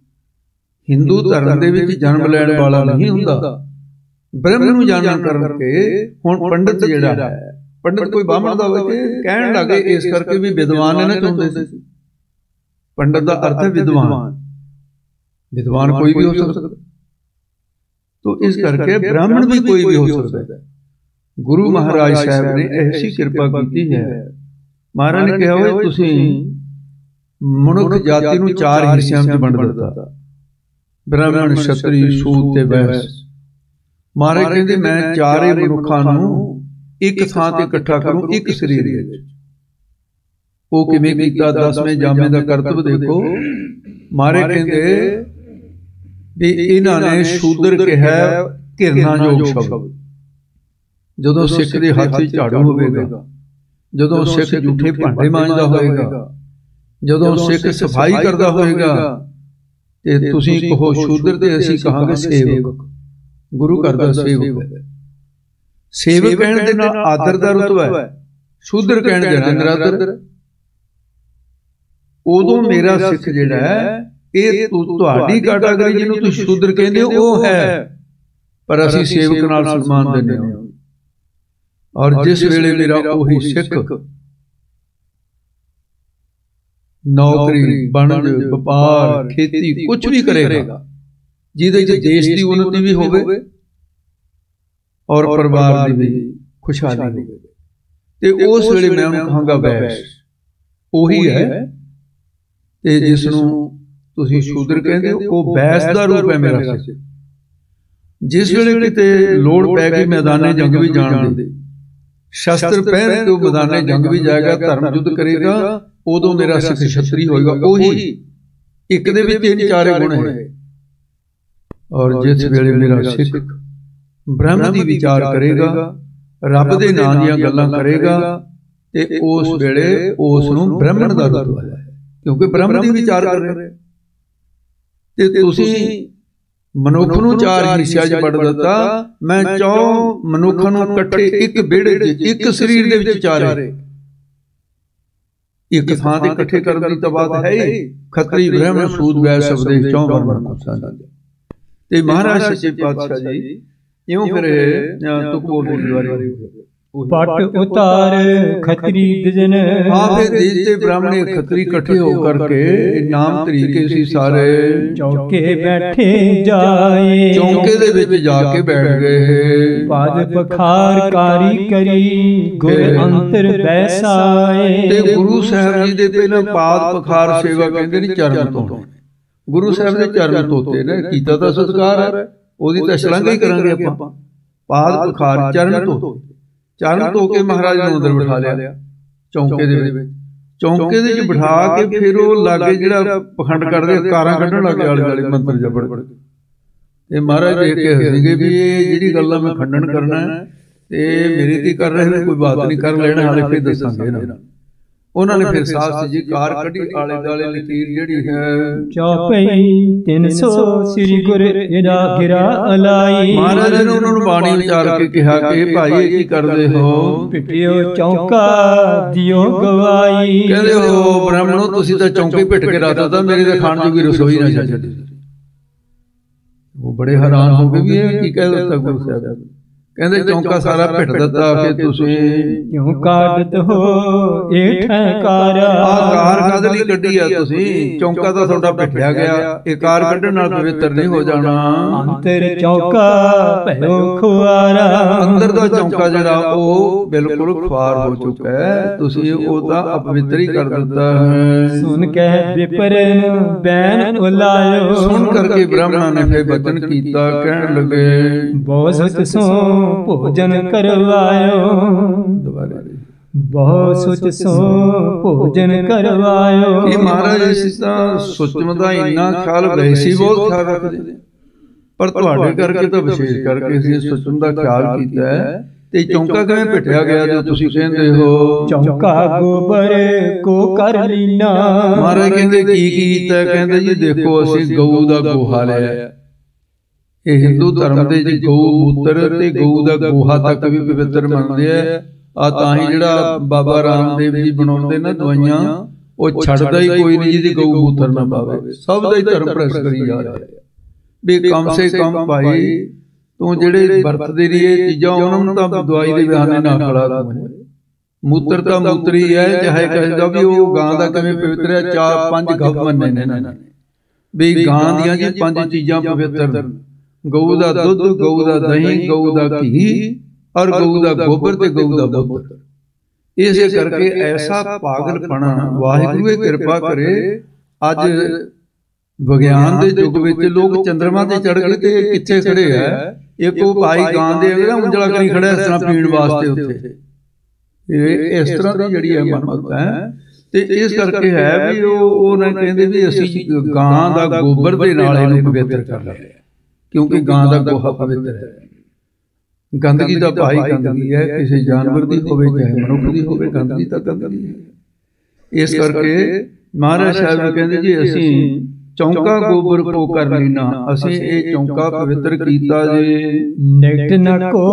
[SPEAKER 1] ਹਿੰਦੂ ਧਰਮ ਦੇ ਵਿੱਚ ਜਨਮ ਲੈਣ ਵਾਲਾ ਨਹੀਂ ਹੁੰਦਾ। ਬ੍ਰਹਮ ਨੂੰ ਜਾਣਨ ਕਰਕੇ ਹੁਣ ਪੰਡਿਤ ਜਿਹੜਾ ਹੈ, ਪੰਡਿਤ ਕੋਈ ਬ੍ਰਾਹਮਣ ਦਾ ਹੋਵੇ ਕਹਿਣ ਲੱਗੇ, ਇਸ ਕਰਕੇ ਵੀ ਵਿਦਵਾਨ ਇਹਨਾਂ ਚਾਹੁੰਦੇ ਸੀ। ਪੰਡਿਤ ਦਾ ਅਰਥ ਹੈ ਵਿਦਵਾਨ, ਵਿਦਵਾਨ ਕੋਈ ਵੀ ਹੋ ਸਕਦਾ। ਤੋ ਇਸ ਕਰਕੇ ਬ੍ਰਾਹਮਣ ਵੀ ਕੋਈ ਵੀ ਹੋ ਸਕਦਾ। ਗੁਰੂ ਮਹਾਰਾਜ ਸਾਹਿਬ ਨੇ ਐਸੀ ਕਿਰਪਾ ਕੀਤੀ ਹੈ। ਮਹਾਰਾਜ ਨੇ ਕਿਹਾ ਹੋਇਆ ਤੁਸੀਂ ਮਨੁੱਖ ਜਾਤੀ ਨੂੰ 4 ਹਿੱਸਿਆਂ ਵਿੱਚ ਵੰਡ ਦਿੱਤਾ, ਬ੍ਰਾਹਮਣ, ਛਤਰੀ, ਸੂਦ ਤੇ ਵੈਸ। ਮਹਾਰਾਜ ਕਹਿੰਦੇ ਮੈਂ ਚਾਰੇ ਮਨੁੱਖਾਂ ਨੂੰ ਇੱਕ ਥਾਂ ਤੇ ਇਕੱਠਾ ਕਰੂੰ, ਇੱਕ ਸਰੀਰ ਵਿੱਚ। ਉਹ ਕਿਵੇਂ ਕੀਤਾ? 10ਵੇਂ ਜਾਮੇ ਦਾ ਕਰਤੱਵ ਦੇਖੋ। ਮਹਾਰਾਜ ਕਹਿੰਦੇ ਵੀ ਇਹਨਾਂ ਨੇ ਸ਼ੂਦਰ ਕਿਹਾ ਘਿਰਨਾਯੋਗ ਸ਼ਬਦ। ਜਦੋਂ ਸਿੱਖ ਦੇ ਹੱਥ ਵਿੱਚ ਝਾੜੂ ਹੋਵੇਗਾ, ਜਦੋਂ ਸਿੱਖ ਝੂਠੇ ਭਾਂਡੇ ਮਾਂਜਦਾ ਹੋਏਗਾ, ਜਦੋਂ ਸਿੱਖ ਸਫਾਈ ਕਰਦਾ ਹੋਏਗਾ, ਤੇ ਤੁਸੀਂ ਕਹੋ ਸ਼ੂਦਰ ਤੇ ਅਸੀਂ ਕਹਾਂਗੇ ਸੇਵਕ। ਗੁਰੂ ਘਰ ਦਾ ਸੇਵਕ। ਸੇਵਕ ਕਹਿਣ ਦੇ ਨਾਲ ਆਦਰ ਦਾ ਰੁਤਬਾ ਹੈ, ਸ਼ੂਦਰ ਕਹਿਣ ਦੇ ਨਾਲ ਨਿਰਾਦਰ। ਉਦੋਂ ਮੇਰਾ ਸਿੱਖ ਜਿਹੜਾ ਹੈ, ਇਹ ਤੁਹਾਡੀ ਕੈਟਾਗਰੀ ਜਿਹਨੂੰ ਤੁਸੀਂ ਸ਼ੂਦਰ ਕਹਿੰਦੇ ਹੋ ਉਹ ਹੈ, ਪਰ ਅਸੀਂ ਸੇਵਕ ਨਾਲ ਸਨਮਾਨ ਦਿੰਦੇ ਹਾਂ। ਔਰ ਜਿਸ ਵੇਲੇ ਮੇਰਾ ਉਹੀ ਸਿੱਖ ਨੌਕਰੀ, ਵਣਜ, ਵਪਾਰ, ਖੇਤੀ ਕੁਝ ਵੀ ਕਰੇਗਾ ਜਿਹਦੇ ਵਿੱਚ ਦੇਸ਼ ਦੀ ਉન્નਤੀ ਵੀ ਹੋਵੇ ਔਰ ਪਰਿਵਾਰ ਦੀ ਵੀ ਖੁਸ਼ਹਾਲੀ ਹੋਵੇ, ਤੇ ਉਸ ਵੇਲੇ ਮੈਂ ਉਹਨੂੰ ਕਹਾਂਗਾ ਵੈਸ਼। ਉਹੀ ਹੈ। ਤੇ ਜਿਸ ਨੂੰ ਤੁਸੀਂ ਸ਼ੂਦਰ ਕਹਿੰਦੇ ਹੋ ਉਹ ਵੈਸ਼ ਦਾ ਰੂਪ ਹੈ ਮੇਰਾ ਸਿੱਖ। ਜਿਸ ਵੇਲੇ ਕਿਤੇ ਲੋੜ ਪੈ ਗਈ ਮੈਦਾਨੇ ਜੰਗ ਵੀ ਜਾਣ ਦੀ, ਸ਼ਸਤਰ ਪਹਿਨ ਕੇ ਉਹ ਮੈਦਾਨੇ ਜੰਗ ਵੀ ਜਾਏਗਾ, ਧਰਮ ਯੁੱਧ ਕਰੇਗਾ, ਉਦੋਂ ਮੇਰਾ ਸਿੱਖ ਛਤਰੀ ਹੋਏਗਾ। ਉਹੀ ਇੱਕ ਦੇ ਵਿੱਚ ਇਹ 4 ਗੁਣ ਹੈ। ਔਰ ਜਿਸ ਵੇਲੇ ਮੇਰਾ ਸਿੱਖ ਬ੍ਰਹਮ ਦੀ ਵਿਚਾਰ ਕਰੇਗਾ, ਰੱਬ ਦੇ ਨਾਂ ਦੀਆਂ ਗੱਲਾਂ ਕਰੇਗਾ, ਤੇ ਉਸ ਵੇਲੇ ਉਸ ਨੂੰ ਬ੍ਰਾਹਮਣ ਦਾ ਰੁਤਬਾ ਹੈ, ਕਿਉਂਕਿ ਬ੍ਰਹਮ ਦੀ ਵਿਚਾਰ ਕਰ ਰਹੇ। ਤੇ ਤੁਸੀਂ ਮਨੁੱਖ ਨੂੰ 4 ਹਿੱਸਿਆਂ 'ਚ ਵੰਡ ਦਿੱਤਾ। ਮੈਂ 4 ਮਨੁੱਖਾਂ ਨੂੰ ਇਕੱਠੇ ਇੱਕ ਵਿਹੜੇ 'ਚ, ਇੱਕ ਸਰੀਰ ਦੇ ਵਿੱਚ ਚਾਰੇ, ਇੱਕ ਥਾਂ ਤੇ ਇਕੱਠੇ ਕਰਨ ਦੀ ਤਾਂ ਬਾਤ ਹੈ ਹੀ। ਖੱਤਰੀ, ਬ੍ਰਾਹਮਣ, ਸੂਦ, ਵੈਸ਼ ਸਬਦੇ 4 ਵਰਣ। ਤੇ ਮਹਾਰਾਜ ਸੱਚੇ ਪਾਤਸ਼ਾਹ ਜੀ ਇਉਂ ਫਿਰ ਤੁਕ ਬੋਲਦੇ ਦੁਆਰੇ
[SPEAKER 2] ਪਟ ਉਤਾਰ ਖਤਰੀ ਦਜਨ।
[SPEAKER 1] ਆਪੇ ਦੇਸ਼ ਤੇ ਬ੍ਰਾਹਮਣੇ ਖੱਤਰੀ ਇਕੱਠੇ ਹੋ ਕਰਕੇ ਨਾਮ ਤਰੀਕੇ ਸੀ ਸਾਰੇ
[SPEAKER 2] ਚੌਕੇ ਬੈਠੇ ਜਾਏ।
[SPEAKER 1] ਚੌਂਕੇ ਦੇ ਵਿੱਚ ਜਾ ਕੇ ਬੈਠ ਗਏ।
[SPEAKER 2] ਪਦ ਪਖਾਰ ਕਾਰੀ ਕਰੀ ਗੁਰ ਅੰਤਰ ਬੈਸਾਏ।
[SPEAKER 1] ਤੇ ਗੁਰੂ ਸਾਹਿਬ ਜੀ ਦੇ ਪਹਿਲਾਂ ਪਾਦ ਪਖਾਰ ਸੇਵਾ ਕਹਿੰਦੇ ਨੇ ਚਰਨ ਧੋਣੇ। ਗੁਰੂ ਸਾਹਿਬ ਦੇ ਚਰਨ ਧੋਤੇ ਨੇ, ਕੀਤਾ ਤਾਂ ਸਤਿਕਾਰ ਹੈ, ਉਹਦੀ ਤਾਂ ਸ਼ਲਾਘਾ ਹੀ ਕਰਾਂਗੇ ਆਪਾਂ। ਪਾਦ ਪਖਾਰ ਚਰਨ ਧੋ, ਚਰਨ ਧੋ ਕੇ ਮਹਾਰਾਜ ਨੂੰ ਅੰਦਰ ਬਿਠਾ ਲਿਆ ਚੌਂਕੇ ਦੇ ਵਿੱਚ। ਚੌਂਕੇ ਦੇ ਵਿੱਚ ਬਿਠਾ ਕੇ ਫਿਰ ਉਹ ਲਾਗੇ ਜਿਹੜਾ ਪਖੰਡ ਕਰਦੇ ਕਾਰਾਂ ਕੱਢਣ ਲੱਗੇ ਆਲੇ ਦੁਆਲੇ ਮੰਤਰ ਜਪੜ ਤੇ ਮਹਾਰਾਜ ਦੇਖ ਕੇ ਹੱਸਣਗੇ ਵੀ ਇਹ ਜਿਹੜੀ ਗੱਲਾਂ ਮੈਂ ਖੰਡਨ ਕਰਨਾ ਤੇ ਮੇਰੀ ਤੇ ਕਰ ਰਹੇ ਨੇ, ਕੋਈ ਬਾਤ ਨਹੀਂ ਕਰ ਲੈਣਾ, ਹਾਲੇ ਫਿਰ ਦੱਸਾਂਗੇ ਨਾ। ਉਹਨਾਂ ਨੇ ਫਿਰ ਸਾਫ ਜੀ ਕਾਰ ਕੱਢੀ, ਆਲੇ ਦੁਆਲੇ ਲਕੀਰ ਜਿਹੜੀ ਹੈ
[SPEAKER 2] ਚੌਪਈ 300 ਸ੍ਰੀ ਗੁਰ ਇਹਦਾ ਗਿਰਾ ਅਲਾਈ।
[SPEAKER 1] ਮਹਾਰਾਜ ਨੇ ਉਹਨਾਂ ਨੂੰ ਬਾਣੀ ਉਚਾਰ ਕੇ ਕਿਹਾ ਕਿ ਭਾਈ ਇਹ ਕੀ ਕਰਦੇ ਹੋ?
[SPEAKER 2] ਪਿਟਿਓ ਚੌਂਕਾ ਦਿਓ ਗਵਾਈ।
[SPEAKER 1] ਕਹਿੰਦੇ ਹੋ ਬ੍ਰਾਹਮਣੋ ਤੁਸੀਂ ਤਾਂ ਚੌਂਕੇ ਪਿੱਟ ਕੇ ਰਾਤਾ ਤਾਂ ਮੇਰੀ ਤਾਂ ਖਾਣ ਜੋਗੀ ਰਸੋਈ ਨਾ ਛੱਡੀ। ਉਹ ਬੜੇ ਹੈਰਾਨ ਹੋ ਗਏ ਵੀ ਇਹ ਕੀ ਕਹਿ ਦਿੱਤਾ ਗੁਰੂ ਸਾਹਿਬ। ਕਹਿੰਦੇ ਚੌਂਕਾ ਸਾਰਾ ਪਿੱਟ ਦਿੱਤਾ ਕਿ ਤੁਸੀਂ
[SPEAKER 2] ਕਿਉਂ ਕਾਢਤ ਹੋ ਇਹ ਠੈਕਾਰ।
[SPEAKER 1] ਆਹ ਕਾਰ ਕਾਹਦੇ ਲਈ ਕੱਢੀ ਆ ਤੁਸੀਂ? ਚੌਂਕਾ ਤਾਂ ਤੁਹਾਡਾ ਪਿੱਟਿਆ ਗਿਆ, ਇਹ ਕਾਰ ਕੱਢਣ ਨਾਲ ਪਵਿੱਤਰ ਨਹੀਂ ਹੋ ਜਾਣਾ।
[SPEAKER 2] ਅੰਤਰ ਚੌਂਕਾ ਭਇਓ ਖੁਆਰਾ।
[SPEAKER 1] ਅੰਦਰ ਦਾ ਚੌਂਕਾ ਜਿਹੜਾ ਉਹ ਬਿਲਕੁਲ ਖੁਆਰ ਹੋ ਚੁੱਕਾ ਹੈ, ਤੁਸੀਂ ਉਹਦਾ ਅਪਵਿੱਤਰ ਹੀ ਕਰ ਦਿੱਤਾ ਹੈ।
[SPEAKER 2] ਸੁਣ ਕਹਿ ਵਿਪਰਨ ਬੈਨ ਉਲਾਇਓ। ਸੁਣ
[SPEAKER 1] ਕਰਕੇ ਬ੍ਰਾਹਮਣਾਂ ਨੇ ਫਿਰ ਬਚਨ ਕੀਤਾ, ਕਹਿਣ ਲੱਗੇ
[SPEAKER 2] ਬਹੁਤ ਸਚ ਸੋ ਭੋਜਨ ਕਰਵਾਇਓ। ਬਹੁਤ ਸੁਚ ਸੋ ਭੋਜਨ ਕਰਵਾਇਓ।
[SPEAKER 1] ਇਹ ਮਹਾਰਾਜ ਅਸੀਂ ਤਾਂ ਸੁਚਮ ਦਾ ਇੰਨਾ ਖਿਆਲ ਵੈਸੀ ਬਹੁਤ ਖਿਆਲ ਰੱਖਦੇ, ਪਰ ਤੁਹਾਡੇ ਕਰਕੇ ਤਾਂ ਵਿਸ਼ੇਸ਼ ਕਰਕੇ ਅਸੀਂ ਸੁਚਮ ਦਾ ਖਿਆਲ ਕੀਤਾ ਹੈ। ਤੇ ਚੌਂਕਾ ਕਿਵੇਂ ਪਿੱਟਿਆ ਗਿਆ ਜੋ ਤੁਸੀਂ ਕਹਿੰਦੇ ਹੋ?
[SPEAKER 2] ਚੌਂਕਾ ਗੋਬਰ ਕੋ ਕਰ ਲੀਨਾ।
[SPEAKER 1] ਮਹਾਰਾਜ ਕਹਿੰਦੇ ਕੀ ਕੀਤਾ? ਕਹਿੰਦੇ ਜੀ ਦੇਖੋ ਅਸੀਂ ਗਊ ਦਾ ਗੋਹਾ ਲਿਆ। ਇਹ ਹਿੰਦੂ ਧਰਮ ਦੇ ਜੀ ਗਊ ਮੂਤਰ ਤੇ ਗਊ ਦਾ ਗੋਹਾ ਤੱਕ ਵੀ ਪਵਿੱਤਰ ਮੰਨਦੇ ਆ। ਤਾਂ ਹੀ ਜਿਹੜਾ ਬਾਬਾ ਰਾਮਦੇਵ ਜੀ ਬਣਾਉਂਦੇ ਨਾ ਦਵਾਈਆਂ, ਉਹ ਛੱਡਦਾ ਹੀ ਕੋਈ ਨਹੀਂ ਜਿਹਦੀ ਗਊ ਮੂਤਰ ਨਾ ਪਾਵੇ। ਸਭ ਦਾ ਹੀ ਧਰਮ ਪ੍ਰੈਸ ਕਰੀ ਜਾ ਰਿਹਾ ਵੀ ਕਮ ਸੇ ਕਮ ਭਾਈ ਤੂੰ ਜਿਹੜੇ ਵਰਤਦੇ ਰਹੀ ਇਹ ਚੀਜ਼ਾਂ ਉਹਨਾਂ ਨੂੰ ਤਾਂ ਦਵਾਈ ਦੇ ਬਹਾਨੇ ਨਾ ਖਿਲਾ ਦੂੰ। ਮੂਤਰ ਤਾਂ ਮੂਤਰੀ ਹੈ, ਚਾਹੇ ਕਹਿੰਦਾ ਵੀ ਉਹ ਗਾਂ ਦਾ ਕਿਵੇਂ ਪਵਿੱਤਰ ਹੈ। 4-5 ਗੱਪ ਮੰਨੇ ਨੇ ਇਹਨਾਂ ਨੇ ਵੀ ਗਾਂ ਦੀਆਂ ਜੀ 5 ਚੀਜ਼ਾਂ ਪਵਿੱਤਰ: ਗਊ ਦਾ ਦੁੱਧ, ਗਊ ਦਾ ਦਹੀਂ, ਗਊ ਦਾ ਘੀ ਔਰ ਗਊ ਦਾ ਗੋਬਰ ਤੇ ਗਊ ਦਾ ਮੂਤਰ। ਇਸੇ ਕਰਕੇ ਐਸਾ ਪਾਗਲਪਣਾ, ਵਾਹਿਗੁਰੂ ਇਹ ਕਿਰਪਾ ਕਰੇ, ਅੱਜ ਵਿਗਿਆਨ ਦੇ ਯੁੱਗ ਵਿੱਚ ਲੋਕ ਚੰਦਰਮਾ ਤੇ ਚੜ੍ਹ ਗਏ ਤੇ ਕਿੱਥੇ ਖੜੇ ਆ? ਇੱਕ ਉਹ ਭਾਈ ਗਾਂ ਦੇ ਉਂਜਲਾ ਕਰੀ ਖੜਾ ਇਸ ਤਰ੍ਹਾਂ ਪੀਣ ਵਾਸਤੇ ਉੱਥੇ। ਇਹ ਇਸ ਤਰ੍ਹਾਂ ਦੀ ਜਿਹੜੀ ਹੈ ਮਨਮਤਾ ਹੈ। ਤੇ ਇਸ ਕਰਕੇ ਹੈ ਵੀ ਉਹਨਾਂ ਕਹਿੰਦੇ ਵੀ ਅਸੀਂ ਗਾਂ ਦਾ ਗੋਬਰ ਦੇ ਨਾਲ ਇਹਨੂੰ ਪਵਿੱਤਰ ਕਰ ਲਿਆ, ਕਿਉਂਕਿ ਗਾਂ ਦਾ ਗੋਹਾ ਪਵਿੱਤਰ ਹੈ। ਗੰਦਗੀ ਦਾ ਭਾਈ ਗੰਦਗੀ ਹੈ, ਕਿਸੇ ਜਾਨਵਰ ਦੀ ਹੋਵੇ ਚਾਹੇ ਮਨੁੱਖ ਦੀ ਹੋਵੇ, ਗੰਦਗੀ ਤਾਂ ਗੰਦਗੀ ਹੈ। ਇਸ ਕਰਕੇ ਮਹਾਰਾਜ ਸਾਹਿਬ ਨੂੰ ਕਹਿੰਦੇ ਜੀ ਅਸੀਂ ਚੌਂਕਾ ਗੋਬਰ ਕੋ ਕਰ ਲੀਨਾ, ਅਸੀਂ ਇਹ ਚੌਂਕਾ ਪਵਿੱਤਰ ਕੀਤਾ ਜੀ।
[SPEAKER 2] ਨਿਕਟ ਨ ਕੋ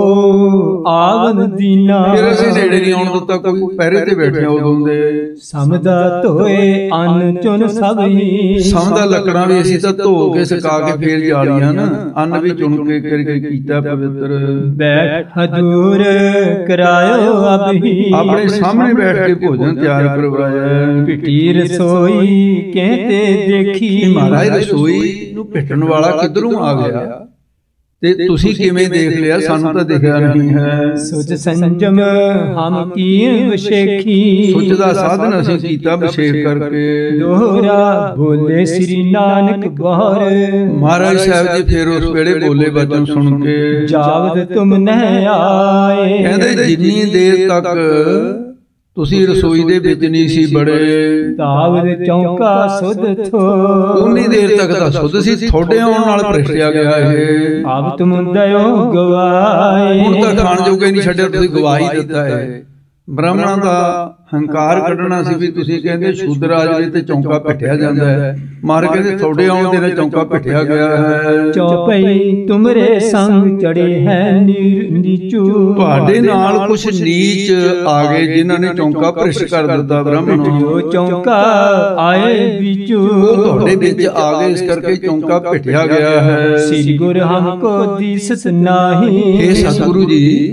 [SPEAKER 2] ਆਵਨ ਦੀਨਾ।
[SPEAKER 1] ਫਿਰ ਅਸੀਂ ਨੇੜੇ ਨਹੀਂ ਆਉਣ ਦਿੱਤਾ, ਕੋਈ ਪਹਿਰੇ ਤੇ ਬੈਠੇ ਉਦੋਂ ਦੇ।
[SPEAKER 2] ਸਮਦਾ ਧੋਏ ਅੰਨ ਚੁਣ ਸਭ ਹੀ।
[SPEAKER 1] ਸਮਦਾ ਲੱਕੜਾਂ ਵੀ ਅਸੀਂ ਤਾਂ ਧੋ ਕੇ ਸੁਕਾ ਕੇ ਫੇਰ ਜਾਲੀਆਂ ਨਾ, ਅੰਨ ਵੀ ਚੁਣ ਕੇ ਕਰਕੇ ਕੀਤਾ ਪਵਿੱਤਰ।
[SPEAKER 2] ਬੈਠ ਹਜੂਰ ਕਰਾਇਓ ਅਬ ਹੀ।
[SPEAKER 1] ਆਪਣੇ ਸਾਹਮਣੇ ਬੈਠ ਕੇ ਭੋਜਨ ਤਿਆਰ ਕਰਵਾਇਆ।
[SPEAKER 2] ਪਿਟੀ ਰਸੋਈ ਕਹਿੰਦੇ ਦੇਖੀ।
[SPEAKER 1] ਮਹਾਰਾਜ ਰਸੋਈ ਨੂੰ ਪਿੱਟਣ ਵਾਲਾ ਕਿੱਧਰੋਂ ਆ ਗਿਆ ਤੇ ਤੁਸੀਂ ਕਿਵੇਂ ਦੇਖ ਲਿਆ? ਸਾਨੂੰ ਤਾਂ ਦਿਖਿਆ ਨਹੀਂ ਹੈ।
[SPEAKER 2] ਸੁਚ ਸੰਜਮ ਹਮ ਕੀ ਵਿਸ਼ੇਖੀ।
[SPEAKER 1] ਸੁਚ ਦਾ ਸਾਧਨ ਅਸੀਂ ਕੀਤਾ ਵਿਸ਼ੇਖ ਕਰਕੇ।
[SPEAKER 2] ਦੋਹਰਾ ਬੋਲੇ ਸ੍ਰੀ ਨਾਨਕ ਬਹਰ।
[SPEAKER 1] ਮਹਾਰਾਜ ਸਾਹਿਬ ਜੀ ਫਿਰ ਉਸ ਵੇਲੇ ਬੋਲੇ ਬਚਨ ਸੁਣ ਕੇ
[SPEAKER 2] ਜਾਵਦ ਤੁਮ ਨਹਿ ਆਏ।
[SPEAKER 1] ਕਹਿੰਦੇ ਜਿੰਨੀ ਦੇਰ ਤੱਕ ਤੁਸੀਂ ਰਸੋਈ ਦੇ ਵਿੱਚ ਨਹੀਂ ਸੀ ਬੜੇ,
[SPEAKER 2] ਤਾਵਦ ਚੌਂਕਾ ਸੁਧ ਥੋ।
[SPEAKER 1] ਉਨੀ ਦੇਰ ਤੱਕ ਤਾਂ ਸੁਧ ਸੀ, ਤੁਹਾਡੇ ਆਉਣ ਨਾਲ ਭ੍ਰਿਸ਼ਟਿਆ ਗਿਆ ਇਹ।
[SPEAKER 2] ਆਪ ਤੁਮ ਦਇਓ ਗਵਾਏ। ਹੁਣ
[SPEAKER 1] ਤਾਂ ਖਾਣ ਜੋਗੇ ਨਹੀਂ ਛੱਡਿਆ, ਤੁਸੀਂ ਗਵਾਹੀ ਦਿੱਤਾ ਹੈ। ਬ੍ਰਾਹਮਣਾਂ ਦਾ ਹੰਕਾਰ ਕੱਢਣਾ ਸੀ ਵੀ ਤੁਸੀਂ ਕਹਿੰਦੇ ਸ਼ੂਦਰ ਆ ਜਾਵੇ ਤੇ ਚੌਂਕਾ ਪਿੱਟਿਆ ਜਾਂਦਾ ਹੈ। ਮਾਰ ਕਹਿੰਦੇ ਤੁਹਾਡੇ ਆਉਣ ਦੇ ਨਾਲ ਚੌਂਕਾ ਪਿੱਟਿਆ ਗਿਆ ਹੈ।
[SPEAKER 2] ਚੌਪਈ ਤੁਮਰੇ ਸੰਗ ਚੜੇ ਹੈ ਨੀਚੂ।
[SPEAKER 1] ਤੁਹਾਡੇ ਨਾਲ ਕੁਛ ਨੀਚ ਆ ਗਏ ਜਿਨ੍ਹਾਂ ਨੇ ਚੌਂਕਾ ਭ੍ਰਿਸ਼ਟ ਕਰ ਦਿੱਤਾ। ਬ੍ਰਾਹਮਣ
[SPEAKER 2] ਜੋ ਚੌਂਕਾ ਆਏ ਵਿਚੂ।
[SPEAKER 1] ਉਹ ਤੁਹਾਡੇ ਵਿੱਚ ਆ ਗਏ, ਇਸ ਕਰਕੇ ਚੌਂਕਾ ਪਿੱਟਿਆ ਗਿਆ ਹੈ।
[SPEAKER 2] ਸ੍ਰੀ ਗੁਰ ਹਮਕੋ ਦੀਸਤ ਨਾਹੀ।
[SPEAKER 1] ਇਹ ਸਤਿਗੁਰੂ ਜੀ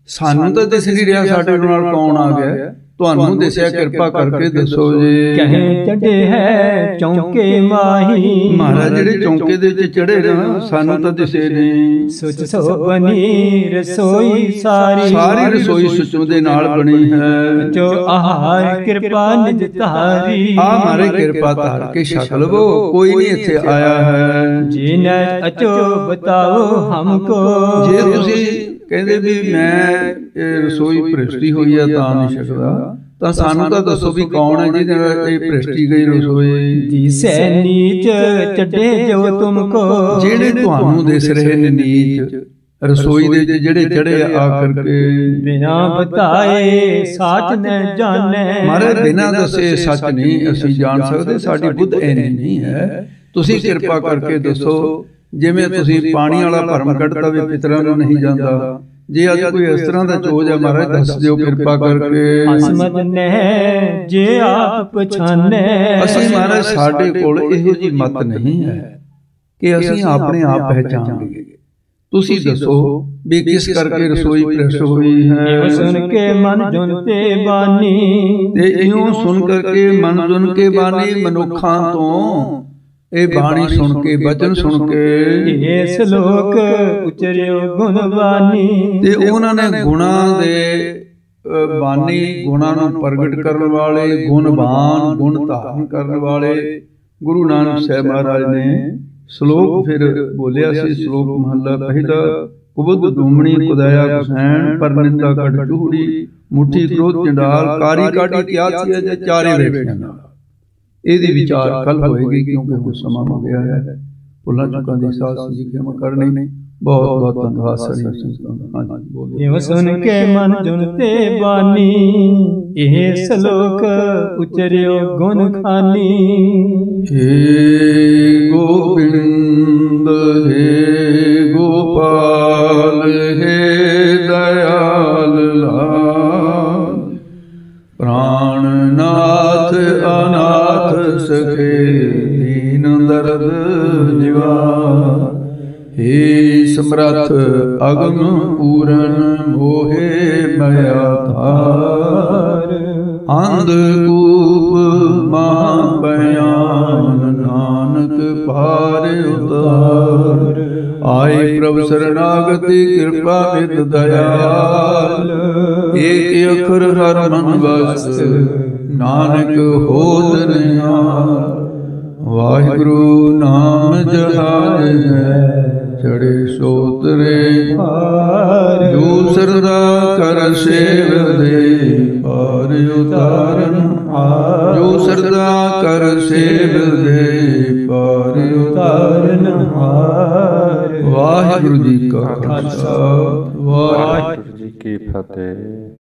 [SPEAKER 1] ਸਾਨੂੰ ਤਾਂ ਦਿਸ ਨਹੀਂ ਰਿਹਾ ਸਾਡੇ ਨਾਲ ਕੌਣ ਆ ਗਿਆ, ਤੁਹਾਨੂੰ ਦਿਸਿਆ ਕਿਰਪਾ ਕਰਕੇ ਦੱਸੋ ਜੀ।
[SPEAKER 2] ਕਹੇ ਚੜੇ ਹੈ ਚੌਂਕੇ ਮਾਹੀ,
[SPEAKER 1] ਮਹਾਰਾਜ ਜਿਹੜੇ ਚੌਂਕੇ ਦੇ ਵਿੱਚ ਚੜੇ ਨਾ ਸਾਨੂੰ ਤਾਂ ਦਿਸੇ ਨਹੀਂ।
[SPEAKER 2] ਸੁਚ ਸੋ ਬਣੀ ਰਸੋਈ ਸਾਰੀ,
[SPEAKER 1] ਸਾਰੀ ਰਸੋਈ ਸੁਚੋਂ ਦੇ ਨਾਲ ਬਣੀ ਹੈ।
[SPEAKER 2] ਜੋ ਆਹਾਰ ਕਿਰਪਾ ਨਿਜ ਧਾਰੀ,
[SPEAKER 1] ਆ ਮਾਰੇ ਕਿਰਪਾ ਧਾਰ ਕੇ ਛਕ ਲਵੋ, ਕੋਈ ਨਹੀਂ ਇੱਥੇ ਆਇਆ ਹੈ।
[SPEAKER 2] ਜੀ ਨ ਅਚੋ ਬਤਾਓ ਹਮਕੋ,
[SPEAKER 1] ਜੇ ਤੁਸੀਂ ਕਹਿੰਦੇ ਵੀ ਮੈਂ ਇਹ ਰਸੋਈ ਭ੍ਰਿਸ਼ਟੀ ਹੋਈ ਆ ਤਾਂ ਨਹੀਂ ਛਕਦਾ, ਤਾਂ ਸਾਨੂੰ ਤਾਂ ਦੱਸੋ ਵੀ ਕੌਣ ਹੈ ਜਿਹਦੇ ਨਾਲ ਇਹ ਭ੍ਰਿਸ਼ਟੀ ਗਈ ਰਸੋਈ।
[SPEAKER 2] ਦਿਸੈ ਨੀਚ ਚੱਡੇ ਜੋ ਤੁਮਕੋ,
[SPEAKER 1] ਜਿਹੜੇ ਤੁਹਾਨੂੰ ਦਿਸ ਰਹੇ ਨੇ ਨੀਚ ਰਸੋਈ ਦੇ ਜਿਹੜੇ ਚੜੇ ਆ ਕਰਕੇ।
[SPEAKER 2] ਬਿਨਾ ਬਤਾਏ ਸਾਚ ਨ ਜਾਣੈ,
[SPEAKER 1] ਮਾਰੇ ਬਿਨਾ ਦੱਸੇ ਸੱਚ ਨਹੀਂ ਅਸੀਂ ਜਾਣ ਸਕਦੇ, ਸਾਡੀ ਬੁੱਧ ਐਨੀ ਨਹੀਂ ਹੈ। ਤੁਸੀਂ ਕਿਰਪਾ ਕਰਕੇ ਦੱਸੋ। ਜਿਵੇਂ ਤੁਸੀਂ ਪਾਣੀ ਵਾਲਾ ਭਰਮ ਕੱਢਤਾ ਵੀ ਪਿਤਰਾਂ ਨੂੰ ਨਹੀਂ ਜਾਂਦਾ, ਜੇ ਅੱਜ ਕੋਈ ਇਸ ਤਰ੍ਹਾਂ ਦਾ ਚੋਜ ਹੈ ਮਹਾਰਾਜ ਦੱਸ ਦਿਓ ਕਿਰਪਾ ਕਰਕੇ।
[SPEAKER 2] ਅਸਮਤ ਨਹਿ ਜੇ ਆਪ ਪਛਾਨੈ,
[SPEAKER 1] ਅਸੀਂ ਮਹਾਰਾਜ ਸਾਡੇ ਕੋਲ ਇਹੋ ਜੀ ਮਤ ਨਹੀਂ ਹੈ ਕਿ ਅਸੀਂ ਆਪਣੇ ਆਪ ਪਹਿਚਾਨ ਲਈਏ। ਤੁਸੀਂ ਦੱਸੋ ਵੀ ਕਿਸ ਕਰਕੇ ਰਸੋਈ ਭ੍ਰਿਸ਼ਟ ਹੋਈ ਹੈ।
[SPEAKER 2] ਸੁਣ ਕੇ ਮਨ ਜੁਨ ਤੇ ਬਾਨੀ,
[SPEAKER 1] ਤੇ ਇਉਂ ਸੁਣ ਕਰਕੇ ਮਨ ਜੁਨ ਕੇ ਬਾਨੀ, ਮਨੁੱਖਾਂ ਤੋਂ ਇਹ ਬਾਣੀ ਸੁਣ ਕੇ ਬਚਨ ਸੁਣ ਕੇ
[SPEAKER 2] ਇਹ ਸ਼ਲੋਕ ਉਚਰਿਓ ਗੁਣਵਾਨੀ।
[SPEAKER 1] ਤੇ ਉਹਨਾਂ ਨੇ ਗੁਣਾਂ ਦੇ ਬਾਨੀ, ਗੁਣਾਂ ਨੂੰ ਪ੍ਰਗਟ ਕਰਨ ਵਾਲੇ, ਗੁਣਵਾਨ, ਗੁਣ ਧਾਰਨ ਕਰਨ ਵਾਲੇ ਗੁਰੂ ਨਾਨਕ ਸਾਹਿਬ ਮਹਾਰਾਜ ਨੇ ਸ਼ਲੋਕ ਫਿਰ ਬੋਲਿਆ ਸੀ। ਸ਼ਲੋਕ ਮਹੱਲਾ ਪਹਿਲਾ। ਕੁਬਦ ਦੂਮਣੀ ਕੁਦਾਇਆ ਗੁਸੈਣ, ਪਰ ਨਿੰਦਾ ਕਟ ਚੂੜੀ, ਮੁੱਠੀ ਕ੍ਰੋਧ ਚੰਡਾਲ, ਕਾਰੀ ਕਾਢੀ ਤਿਆਸੀ ਅਜੇ ਚਾਰੇ ਵੇਖਿਆ ਨਾਲ। ਇਹਦੀ ਵਿਚਾਰ ਕੱਲ ਹੋਏਗੀ ਕਿਉਂਕਿ ਕੁਝ ਸਮਾਂ ਹੋ ਗਿਆ ਹੈ। ਭੁੱਲਾਂ ਚੁੱਕਾਂ ਦੀ ਸਾਥ ਜੀ ਖਿਮਾ ਕਰਨੀ। ਬਹੁਤ ਬਹੁਤ ਧੰਨਵਾਦ ਸਾਰੀ ਸੰਗਤਾਂ ਦਾ। ਹਾਂਜੀ ਬੋਲੋ।
[SPEAKER 2] ਇਹ ਸੁਣ ਕੇ ਮਨ ਜੁਨ ਤੇ ਬਾਨੀ, ਇਹ ਸ਼ਲੋਕ ਉਚਰਿਓ ਗੁਣ ਖਾਨੀ।
[SPEAKER 1] ਹੇ ਗੋਬਿੰਦ ਹੇ ਗੋਪਾਲ ਹੇ ਦਇਆਲ ਲਾਲ, ਪ੍ਰਾਣਨਾਥ ਅਨਾਥ ਸਖੇ ਦੀਨ ਦਰਦ ਨਿਵਾਰ। ਹੇ ਸਮਰੱਥ ਅਗਮ ਪੂਰਨ ਮੋਹਿ ਮਇਆ ਧਾਰ, ਅੰਧ ਕੂਪ ਮਹਾ ਬਿਆਨ ਨਾਨਕ ਪਾਰ ਉਤਾਰ। ਆਏ ਪ੍ਰਭ ਸਰਨਾਗਤੀ ਕਿਰਪਾ ਨਿਤ ਦਇਆਲ, ਏਕ ਅਖਰ ਹਰ ਮਨ ਵਸ ਨਾਨਕ ਹੋਤ ਨਿਹਾਲ। ਵਾਹਿਗੁਰੂ ਨਾਮ ਜਹਾਜ ਹੈ ਚੜੇ ਸੋਤਰੇ ਪਾਰ, ਜੋ ਸਰਦਾ ਕਰ ਸੇਵ ਦੇ ਪਾਰ ਉਤਾਰਨ ਹਾਰ। ਜੋ ਸਰਦਾ ਕਰ ਸੇਵ ਦੇ ਪਾਰ ਉਤਾਰਨ ਹਾਰ। ਵਾਹਿਗੁਰੂ ਜੀ ਕਾ ਖਾਲਸਾ, ਵਾਹਿਗੁਰੂ ਜੀ ਕੀ ਫਤਿਹ।